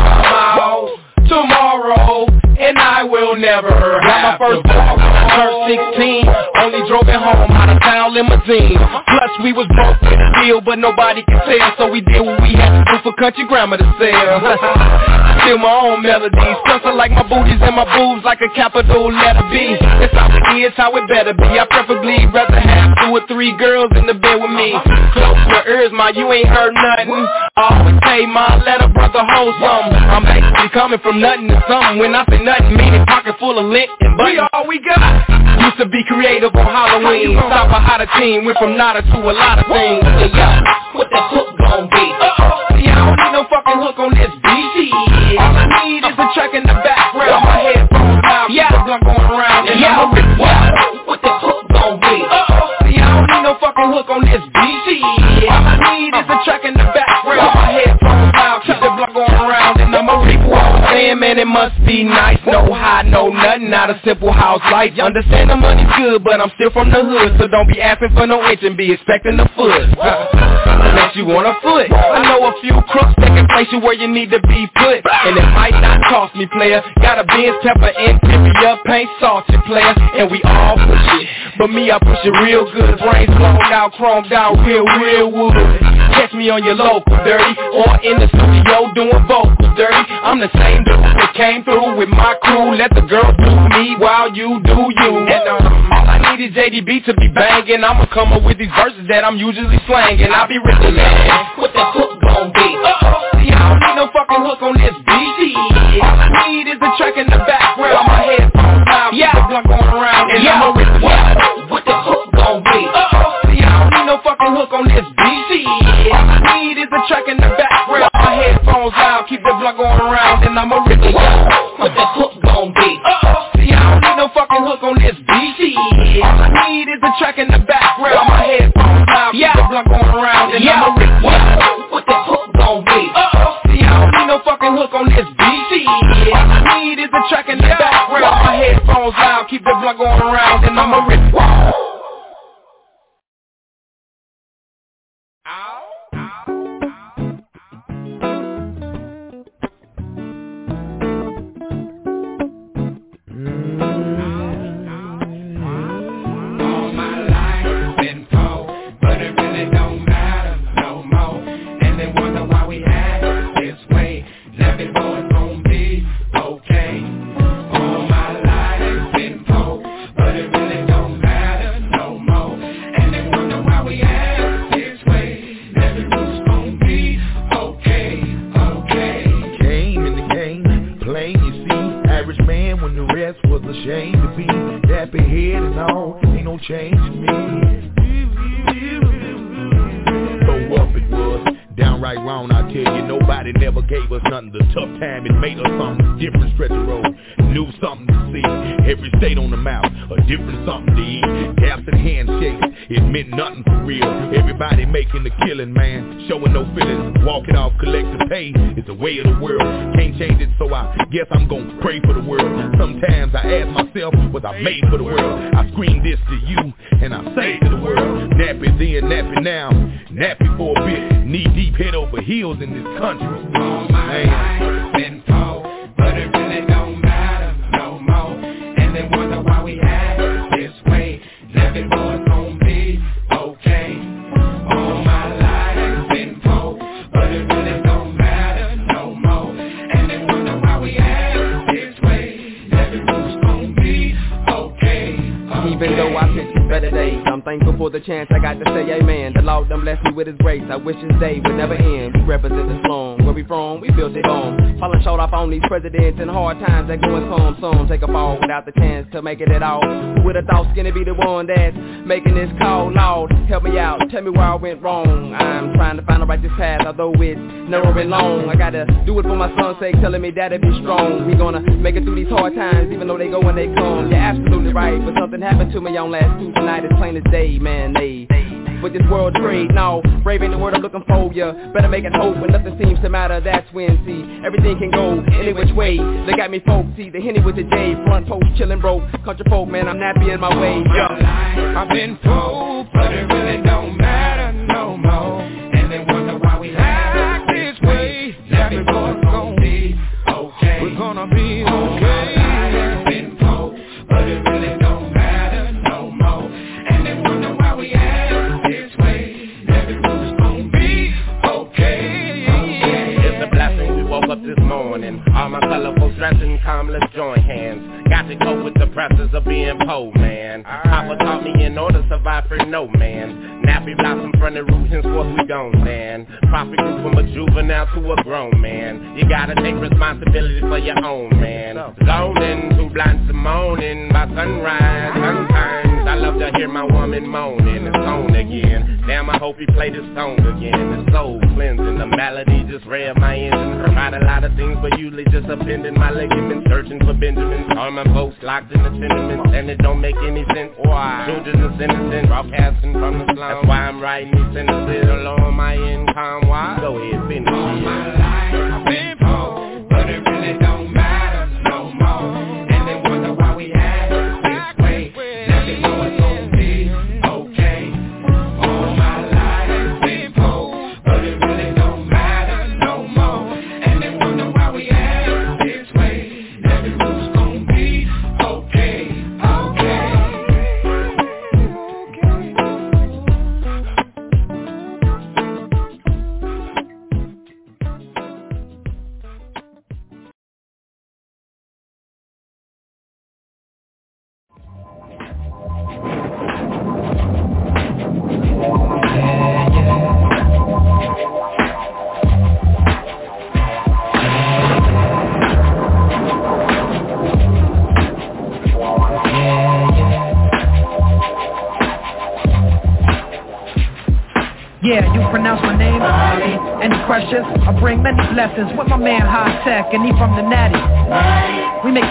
rip. Tomorrow, and I will never got my first car when I turned 16. Only drove it home out of town limousine. Plus we was broke with a deal, but nobody could tell, so we did what we had to do for country grammar to sell. Still my own melodies, plus I like my booties and my boobs like a capital letter B. It's how it is, how it better be. I preferably rather have 2 or 3 girls in the bed with me. Close your ears, ma, you ain't heard nothing. I always say, ma, let a brother hold something. I'm basically coming from nothing to something. When I say nothing, meaning pocket full of lint and buttons. We all we got. Used to be creative on Halloween. Stop a hotter team, went from nada to a lot of things. What that hook gon' be? See, I don't need no fucking hook on this beat. All I need is a track in the background. My headphones loud, keep the blunt going around, and I'm a rip. What that hook gon' be? See, I don't need no fucking hook on this beat. All I need is a track in the background. My headphones loud, keep the blunt going around, and I'm a rip. Saying, man, it must be nice. No high, no nothing, not a simple house life. Understand the money's good, but I'm still from the hood, so don't be asking for no inch and be expecting a foot. Unless you want a foot. I know a few crooks that can place you where you need to be put, and it might not cost me, player. Got a Benz, pepper, interior, paint, salted, player, and we all push it. But me, I push it real good. Brains blown out, chromed out, real wood. Catch me on your local dirty, or in the studio doing vocals dirty. I'm the same dude that came through with my crew. Let the girls do me while you do you. And all I need is JDB to be banging. I'ma come up with these verses that I'm usually slanging. I'll be ripping, man. What that hook gon' be? See, I don't need no fucking hook on this beat. All I need is a track in the background. My headphones loud, keep the blunt going around, and I'ma rip. What that hook gon' be? See, I don't need no fucking hook on this beat. All I need is a track in the background. My headphones loud, keep the blunt going around, and I'ma rip. what the hook gon' be? See, I don't need no fucking hook on this beat. All I need is the track in the background. My headphones loud, keep the blunt going around, and I'ma rip what the hook gon' be? See, I don't need no fucking hook on this beat. All I need is the track in the background. My headphones loud, keep the blunt going around, and I'ma rip chance I got to say amen. The Lord done blessed me with his grace. I wish his day would never end. We represent the slum. Where we from? We built it home. Falling short off on these presidents in hard times. That going some take a fall without the chance to make it at all. Who would've thought Skinny be the one that's making this call? Lord, help me out. Tell me where I went wrong. I'm trying to find the righteous path, although it's narrow and long. I gotta do it for my son's sake, telling me dad'll be strong. We gonna make it through these hard times, even though they go when they come. You're absolutely right, but something happened to me on last Tuesday night. It's plain as day, man. With this world trade, no, brave ain't the word I'm looking for, ya. Better make it hope when nothing seems to matter. That's when, see, everything can go any which way. They got me folks, see, the Henny with the J. Front post, chillin' broke, country folk, man, I'm nappy in my way, yo. I've been told, but it really don't matter no more. And they wonder why we act this way. Let me know it's gonna be okay. We're gonna be okay. I've been told, but it really don't matter no more. And they wonder why we act this way. Everything's gonna be okay. It's a blessing we woke up this morning. All my colorful dressing, come, let's join hands. Got to go with the presses of being poor, man. Papa taught me in order to survive for no man. Nappy blossom from the roots, henceforth we gon' stand. Prophet grew from a juvenile to a grown man. You gotta take responsibility for your own, man. Zoning, too blind to moaning by sunrise. Sometimes I love to hear my woman moaning. It's on again. Damn, I hope he play this song again. The soul cleansing, the melody just rev my engine. Tried a lot of things, but usually just appending my ligaments. Searching for Benjamins. All my folks locked in the tenements, and it don't make any sense. Why? Children are innocent, broadcasting from the slum. That's why I'm writing these sentences along my income. Why? Go ahead, finish. All my life I've been poor, but it really don't matter no more. And they wonder why we act this way. Let me know it's gonna be okay. All my life I've been poor, but it really don't matter no more. And they wonder why we act this way. Everything's gonna be okay, okay. Yeah, you pronounce my name? Any questions? I bring many blessings with my man High Tech, and he from the Natty.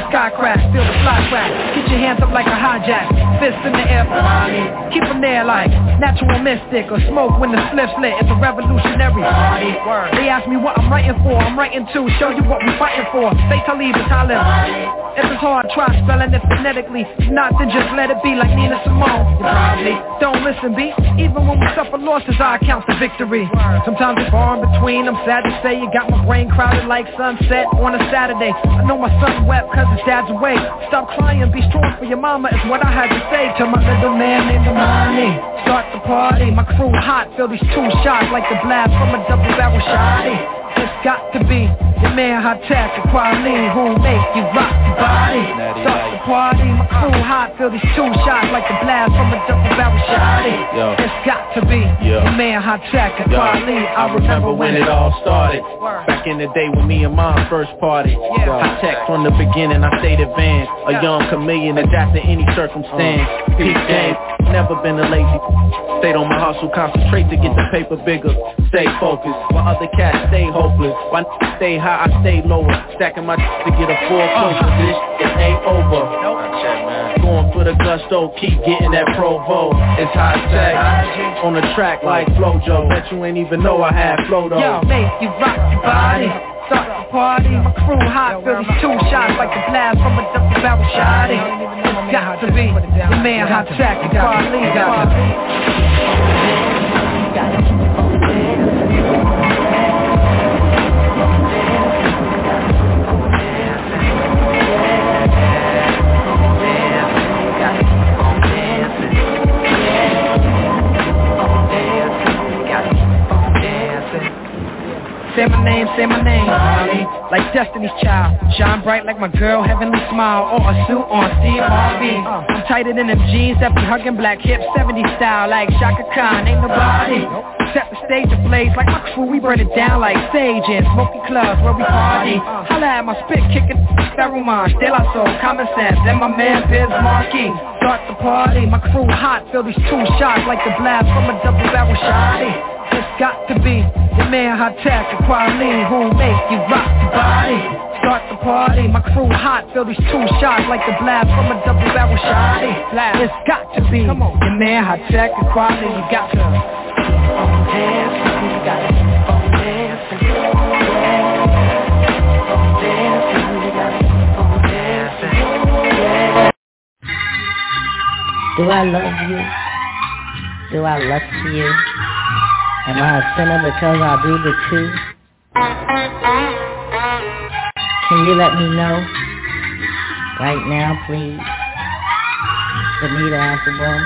sky crash, feel the fly crack. Get your hands up like a hijack, fist in the air for money. Keep them there like natural mystic or smoke when the spliff's lit. It's a revolutionary party. They ask me what I'm writing for. I'm writing to show you what we fighting for. Say Talib is Talib. If it's hard, try spelling it phonetically. If not, then just let it be like Nina Simone. You probably don't listen, B. Even when we suffer losses, I count the victory. Sometimes it's far in between. I'm sad to say you got my brain crowded like sunset on a Saturday. I know my son wept cause his dad's away. Stop crying, be strong for your mama is what I had to say to my little man named Amani. Start the party, my crew hot. Feel these two shots like the blast from a double barrel shotty. It's got to be your man Hot Tech and Quality who make you rock the body. Start the party, my crew hot. Feel these two shots like the blast from a double barrel shotty. It's got to be your man Hot Tech and Quality. I remember when it all started. Back in the day when me and mom first party. Hot Tech from the beginning, I stayed advanced. A young chameleon, adapt to any circumstance. Peak game, never been a lazy. Stayed on my hustle, concentrate to get the paper bigger. Stay focused, while other cats stay hopeless. Why stay high, I stay lower. Stacking my to get a full closer. This shit ain't over. Going for the gusto, keep getting that Provo. It's Hot Tech on the track like Flojo. Bet you ain't even know I had flow though. Yo, make you rock your body. Start the party, my crew hot. Feel these two shots like the blast from a double barrel shotty. It's got to be the man Hot Tech and Quality. Got to be. Say my name, like Destiny's Child. Shine bright like my girl, heavenly smile. Or a suit on Steve Harvey. I'm tighter than them jeans that be hugging black hips, 70s style like Shaka Khan. Ain't nobody set the stage ablaze like my crew. We burn it down like sage in smoky clubs where we party. Holla at my spit kicking Therumon, De La Soul, Common Sense, and my man Biz Markie. Start the party, my crew hot. Feel these two shots like the blast from a double barrel shotty. It's got to be the man Hot Tech and Quality who make you rock the body. Start the party, my crew hot. Feel these two shots like the blast from a double barrel shotty. It's got to be the man Hot Tech and Quality. You got to dance, you got to dance, Do I love you? Do I lust for you? Am I a sinner because I do the two? Can you let me know? Right now, please. Bonita Applebum.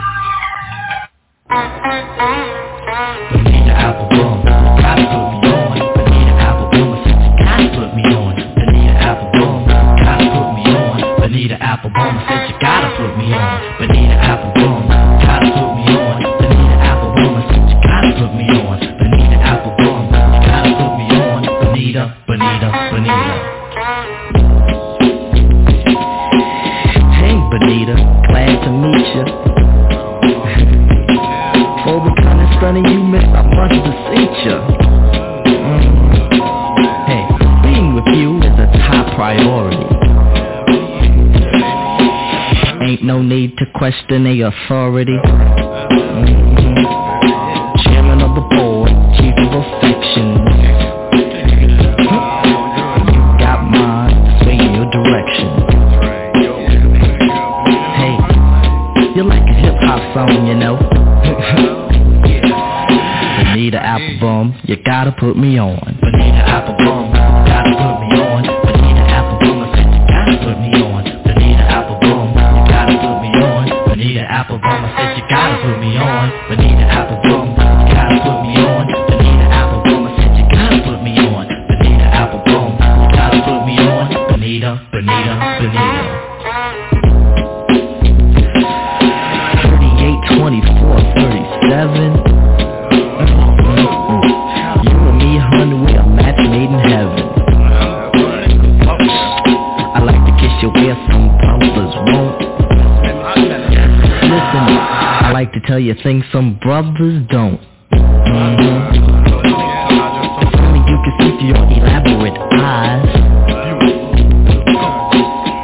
Bonita Applebum, gotta put me on. Bonita Applebum, I said you gotta put me on. Bonita Applebum, gotta put me on. Bonita Applebum, I said you gotta put me on. Bonita Applebum, gotta put me on. Bonita Applebum, I said you gotta put me on. Bonita Applebum, gotta put me on. Bonita, Bonita, Bonita. Hey Bonita, glad to meet ya. For the kind of stunning you miss, I must beseech ya. Hey, being with you is a top priority. Ain't no need to question the authority. Chairman of the board, chief of affection. You got mine, sway in your direction. Hey, you're like a hip-hop song, you know. Bonita Applebum, you gotta put me on. Bonita Applebum, gotta put me on. Bonita Applebum, I said you gotta put me on. Bonita Applebum, you gotta put me on. Bonita Applebum, I said you gotta put me on. Bonita Applebum, you gotta put me on. Bonita Applebum, I said you gotta put me on. Bonita Applebum, you gotta put me on. Bonita, Bonita, Bonita. 38, 24, 37. You and me, honey, we a match made in heaven. I like to kiss you where some brothers won't. Listen, I like to tell you things some brothers don't. If only you can see through your elaborate eyes.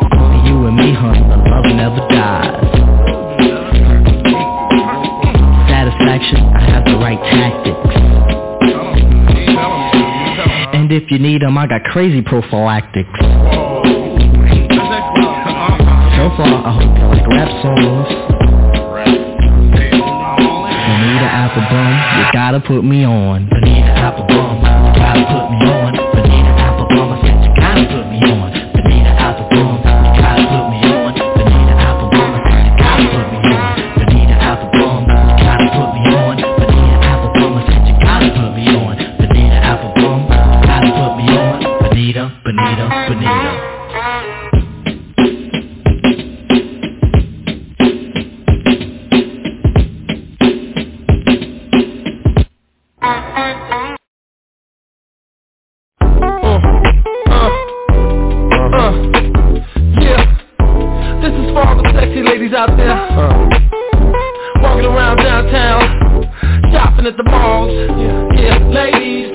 you need them, I got crazy prophylactics. So far, I hope you like rap songs. Bonita Applebum, you gotta put me on. Bonita Applebum, you gotta put me on. Bonita Applebum, I said you gotta put me on. Bonita Applebum, you gotta put me on. Bonita Applebum, I said you gotta put me on. Bonita Applebum, you gotta put me on. Bonita Applebum, I said you gotta put me on. Bonita Applebum, you gotta put me on. Bonita, Bonita, Bonita. Out there, walking around downtown, shopping at the malls. Yeah, ladies,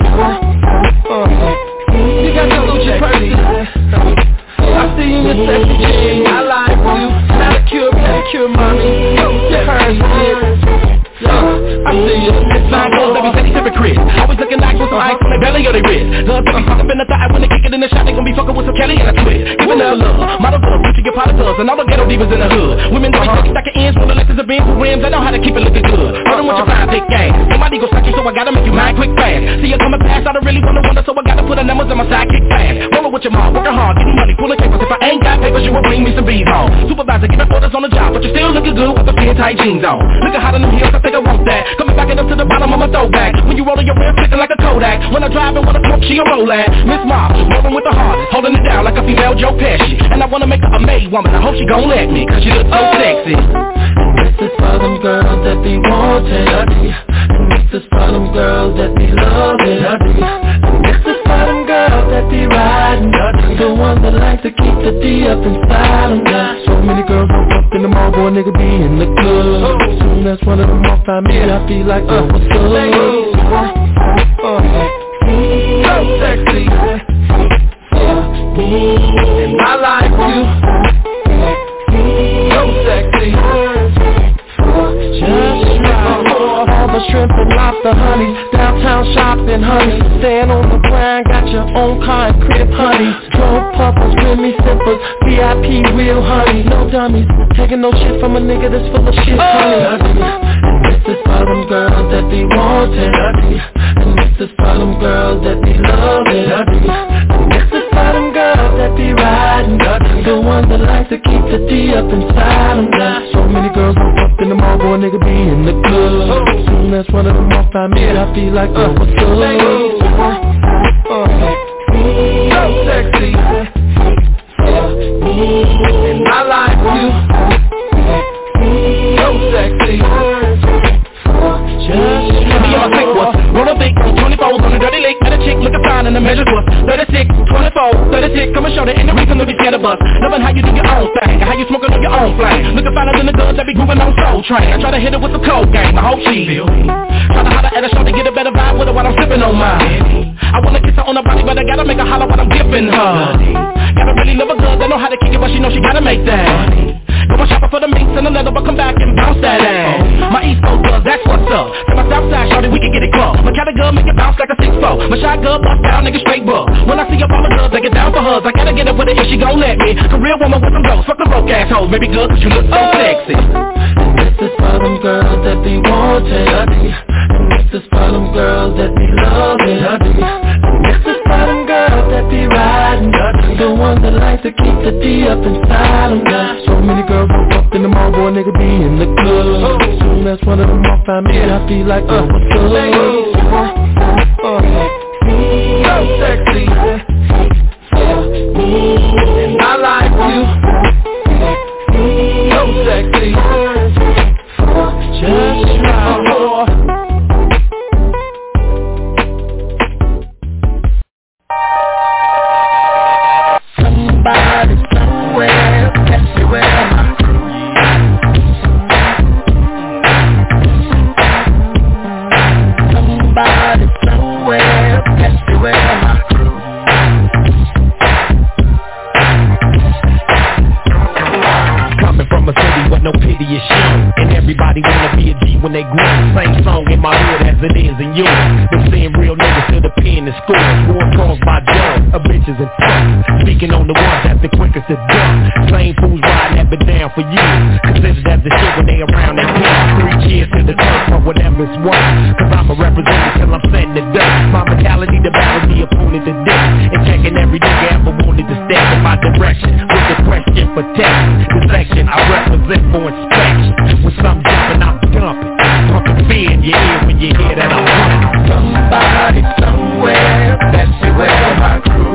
you got your Gucci purses. I see you in your sexy jeans. I like you, manicure, pedicure, mommy. Your hair's I see you. Nine girls that be steady sipping Chris. Always looking nice with some ice on their belly or they wrist. Guns that be fucked up in the thigh when they kick it in the shot. They gon' be fucking with some Kelly and a twist. Giving her love, model girls, Gucci get pot of gloves, and all the ghetto divas in the hood. Women that be steady stacking ends, with electors of beans with rims. I know how to keep it looking good. Running with your fine big gang. Somebody go suck you, so I gotta make you mine quick fast. See you coming past, I don't really wanna wonder, so I gotta put the numbers on my sidekick fast. Rollin' with your mom, working hard, getting money, pulling papers. If I ain't got papers, you will bring me some bees home. Supervisor, giving orders on the job, but you still looking good with the skin tight jeans on. Looking hot in them heels, I think I want that. Coming back it up to the bottom of my throwback. When you rollin' your rim, flicking like a Kodak. When I drive and wanna smoke, she a roll at. Miss Mom, rollin' with the hardest, holding it down like a female Joe Pesci. And I wanna make her a maid woman, I hope she gon' let me, cause she looks so sexy. This is for them girls that be wanted, and this is for them girls that be loving, and this is for them girls that be riding, the ones that like to keep the D up inside them. So many girls woke up in the mall, boy, nigga be in the club. Soon as one of them all find me, I feel like, what's up? So sexy, and I like you. So sexy, just all the shrimp and lobster, honey. Downtown shopping, honey. Staying on the grind, got your own car and crib, honey. Drove puffers, Remy sippers, VIP real, honey. No dummies, taking no shit from a nigga that's full of shit, honey. This is for them girls that be wanted, and this is for them girls that be loving, and this is for them girls that be riding, the ones that like to keep the D up inside them. So many girls woke up in the mall, boy, nigga be in the club. Soon as one of them all find me, I feel like, what's up? So sexy, and I like you. So sexy. Me and my clique was roll a big 24s on the dirty lake. Met a chick looking fine and the measures was 36, 24, 36. Come and show that ain't no reason to be scared of us. Loving how you do your own thing, how you smoking on your own flame. Looking finer than the guns that be grooving on Soul Train. I try to hit it with the cold game, I hope she feel me. Try to holler at her show to get a better vibe with her while I'm sipping on mine. I wanna kiss her on her body, but I gotta make her holler while I'm giving her. Gotta really love a girl that know how to kick it, but she know she gotta make that. Go and shopping for the minks and the leather, but come back and bounce that ass. My East Coast girls, that's what's up. To my South Side, shorty, we can get it club. My Cali girl make it bounce like a 6'4". My Shy girl bust down, nigga straight buck. When I see up all the girls, they get down for hugs. I gotta get up with it if she gon' let me. Career woman with some ghosts, fuck the broke asshole. Baby girl, cause you look so sexy. This is for them girls that be wanted, and this is for them girls that be loving, and this is for them girls that be riding, the ones that like to keep the D up inside them. So many girls woke up in the mall, boy, nigga be in the club. Soon as one of them all find me, I feel like, what's up? So sexy, and I like you. So sexy, just right. Somebody somewhere, everywhere. Somebody somewhere, everywhere. Coming from a city where no pity is shown, and everybody wanna be a G when they grow. Same song in my hood as it is in yours. Been seeing real niggas to the pen in school. War caused by of bitches and fuck. Speaking on the ones that's the quickest to dump. Same fools riding that been down for years. Considered as the shit when they around they kids. 3 cheers to the turf for whatever's worth. Cause I'm a representative till I'm setting the dirt. My mentality to battle the opponent to death. And checking every nigga ever wanted to step in my direction. With the question for text. The section I represent for inspection. With some jumping, I'm dumping. Pumping fear in your ear when you hear that I'm running. Somebody somewhere, that's beware my crew.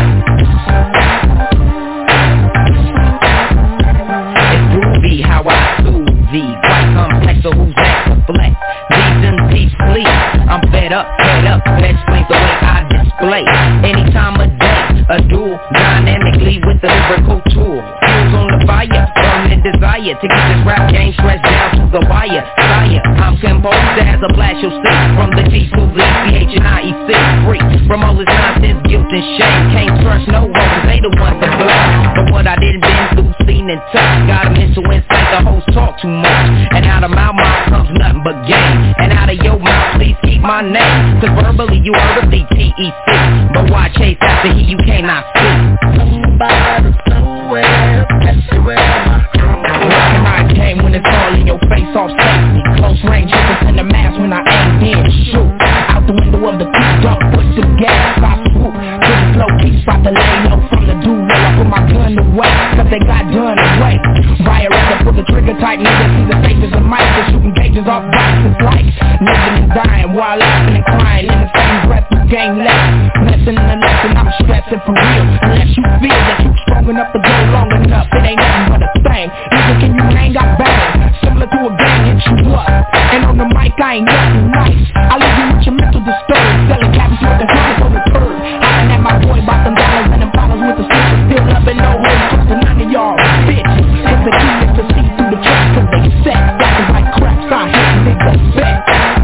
It's groovy how I soothe thee. Quite complex, so who's that to flex? These and these sleep. I'm fed up, that explains the way I display. Any time of day, a duel, dynamically with the lyrical tool. Fuels on the fire, burning desire to get this rap game stretched down to the wire. Sire, I'm composed as a blast you'll see. From the G to the CH and IEC. Free from all this nonsense, guilt and shame. Can't trust no one, they the ones to blame. But what I didn't been through, seen and touched. Got a mental insight, the host talk too much. And out of my mouth comes nothing but game. And out of your mouth, please keep my name. Cause verbally you heard of the TEC. But why chase after he you cannot see? Somebody somewhere, that's beware my crew. Rockin' my game when it's all in your face, off safety. Close range, hitters in the mask when I aim, then shoot. Out the window of the coupe, don't push the gas, I swoop. Pretty slow, keep spot the lay low from the dude. I put my gun away, cause they got done away. Buy a rather pull the trigger tight, niggas see the faces of mice. They're shooting gauges off bikes, it's like living and dying while laughing and crying. In the same breath, the game left. Lesson in the lesson, I'm stressing for real. Unless you feel that you strong enough to go long enough, it ain't nothing but a thing. Nigga, can you hang? I bang. Similar to a gang, hit you up. And on the mic, I ain't nothing nice. I leave you with your mental disturbed. Selling cabbages with the hundreds on the curb. Hollering at my boy about them dollars and them bottles with the switches. Still up and no hoes, just to none of y'all bitches. Cause the key is to see through the tracks, cause they set. Rapping like craps, I hit niggas back.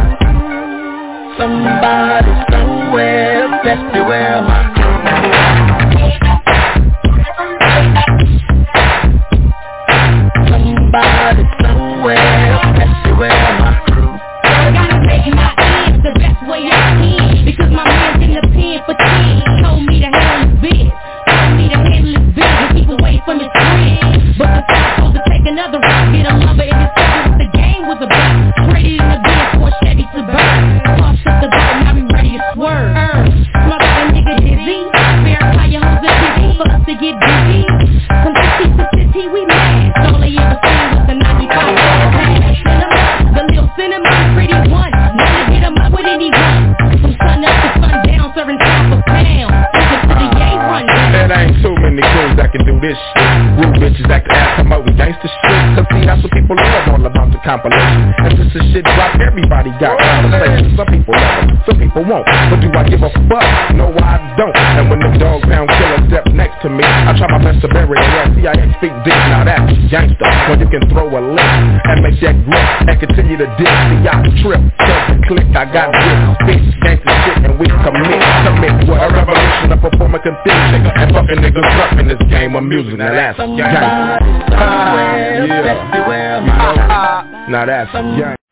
Somebody somewhere, best beware my crew. Somebody somewhere, best beware my crew. Gotta make my ends the best way I can. Because my man's in the pen for 10. Told me to handle his biz. Told me to handle his biz and keep away from his friends. But the time told to take another round. Get a lumber in his face what the game was about. Traded in the bin for a Chevy Suburban. Tossed up the goal, now we ready to swerve. Smoke out a nigga dizzy. Verify your hoes are busy for us to get busy. From 50 to 50 we mad. All they ever seen was the 95 the little cinnamon pretty one. Never hit him up with anyone. From sun up to sundown, serving time for pound. Listen to the yay run down. There ain't too many crews that can do this shit. Rude bitches act the ass, come out with gangsta shit. Cause see, that's what people love, all about the compilation. And since this shit drop, everybody got conversations. Some people love them, some people won't. But do I give a fuck? No, I don't. And when the dog pound killer step next to me, I try my best to bury the ass. See, I speak deep, now that's gangsta. When you can throw a lick and make that grip and continue to diss. See, I trip, touch the click, I got this big gangsta shit and we commit what? A revolution, a performer confusion. And fucking niggas up in this game of music. Now that's gangsta. Yeah. Now that's gangsta.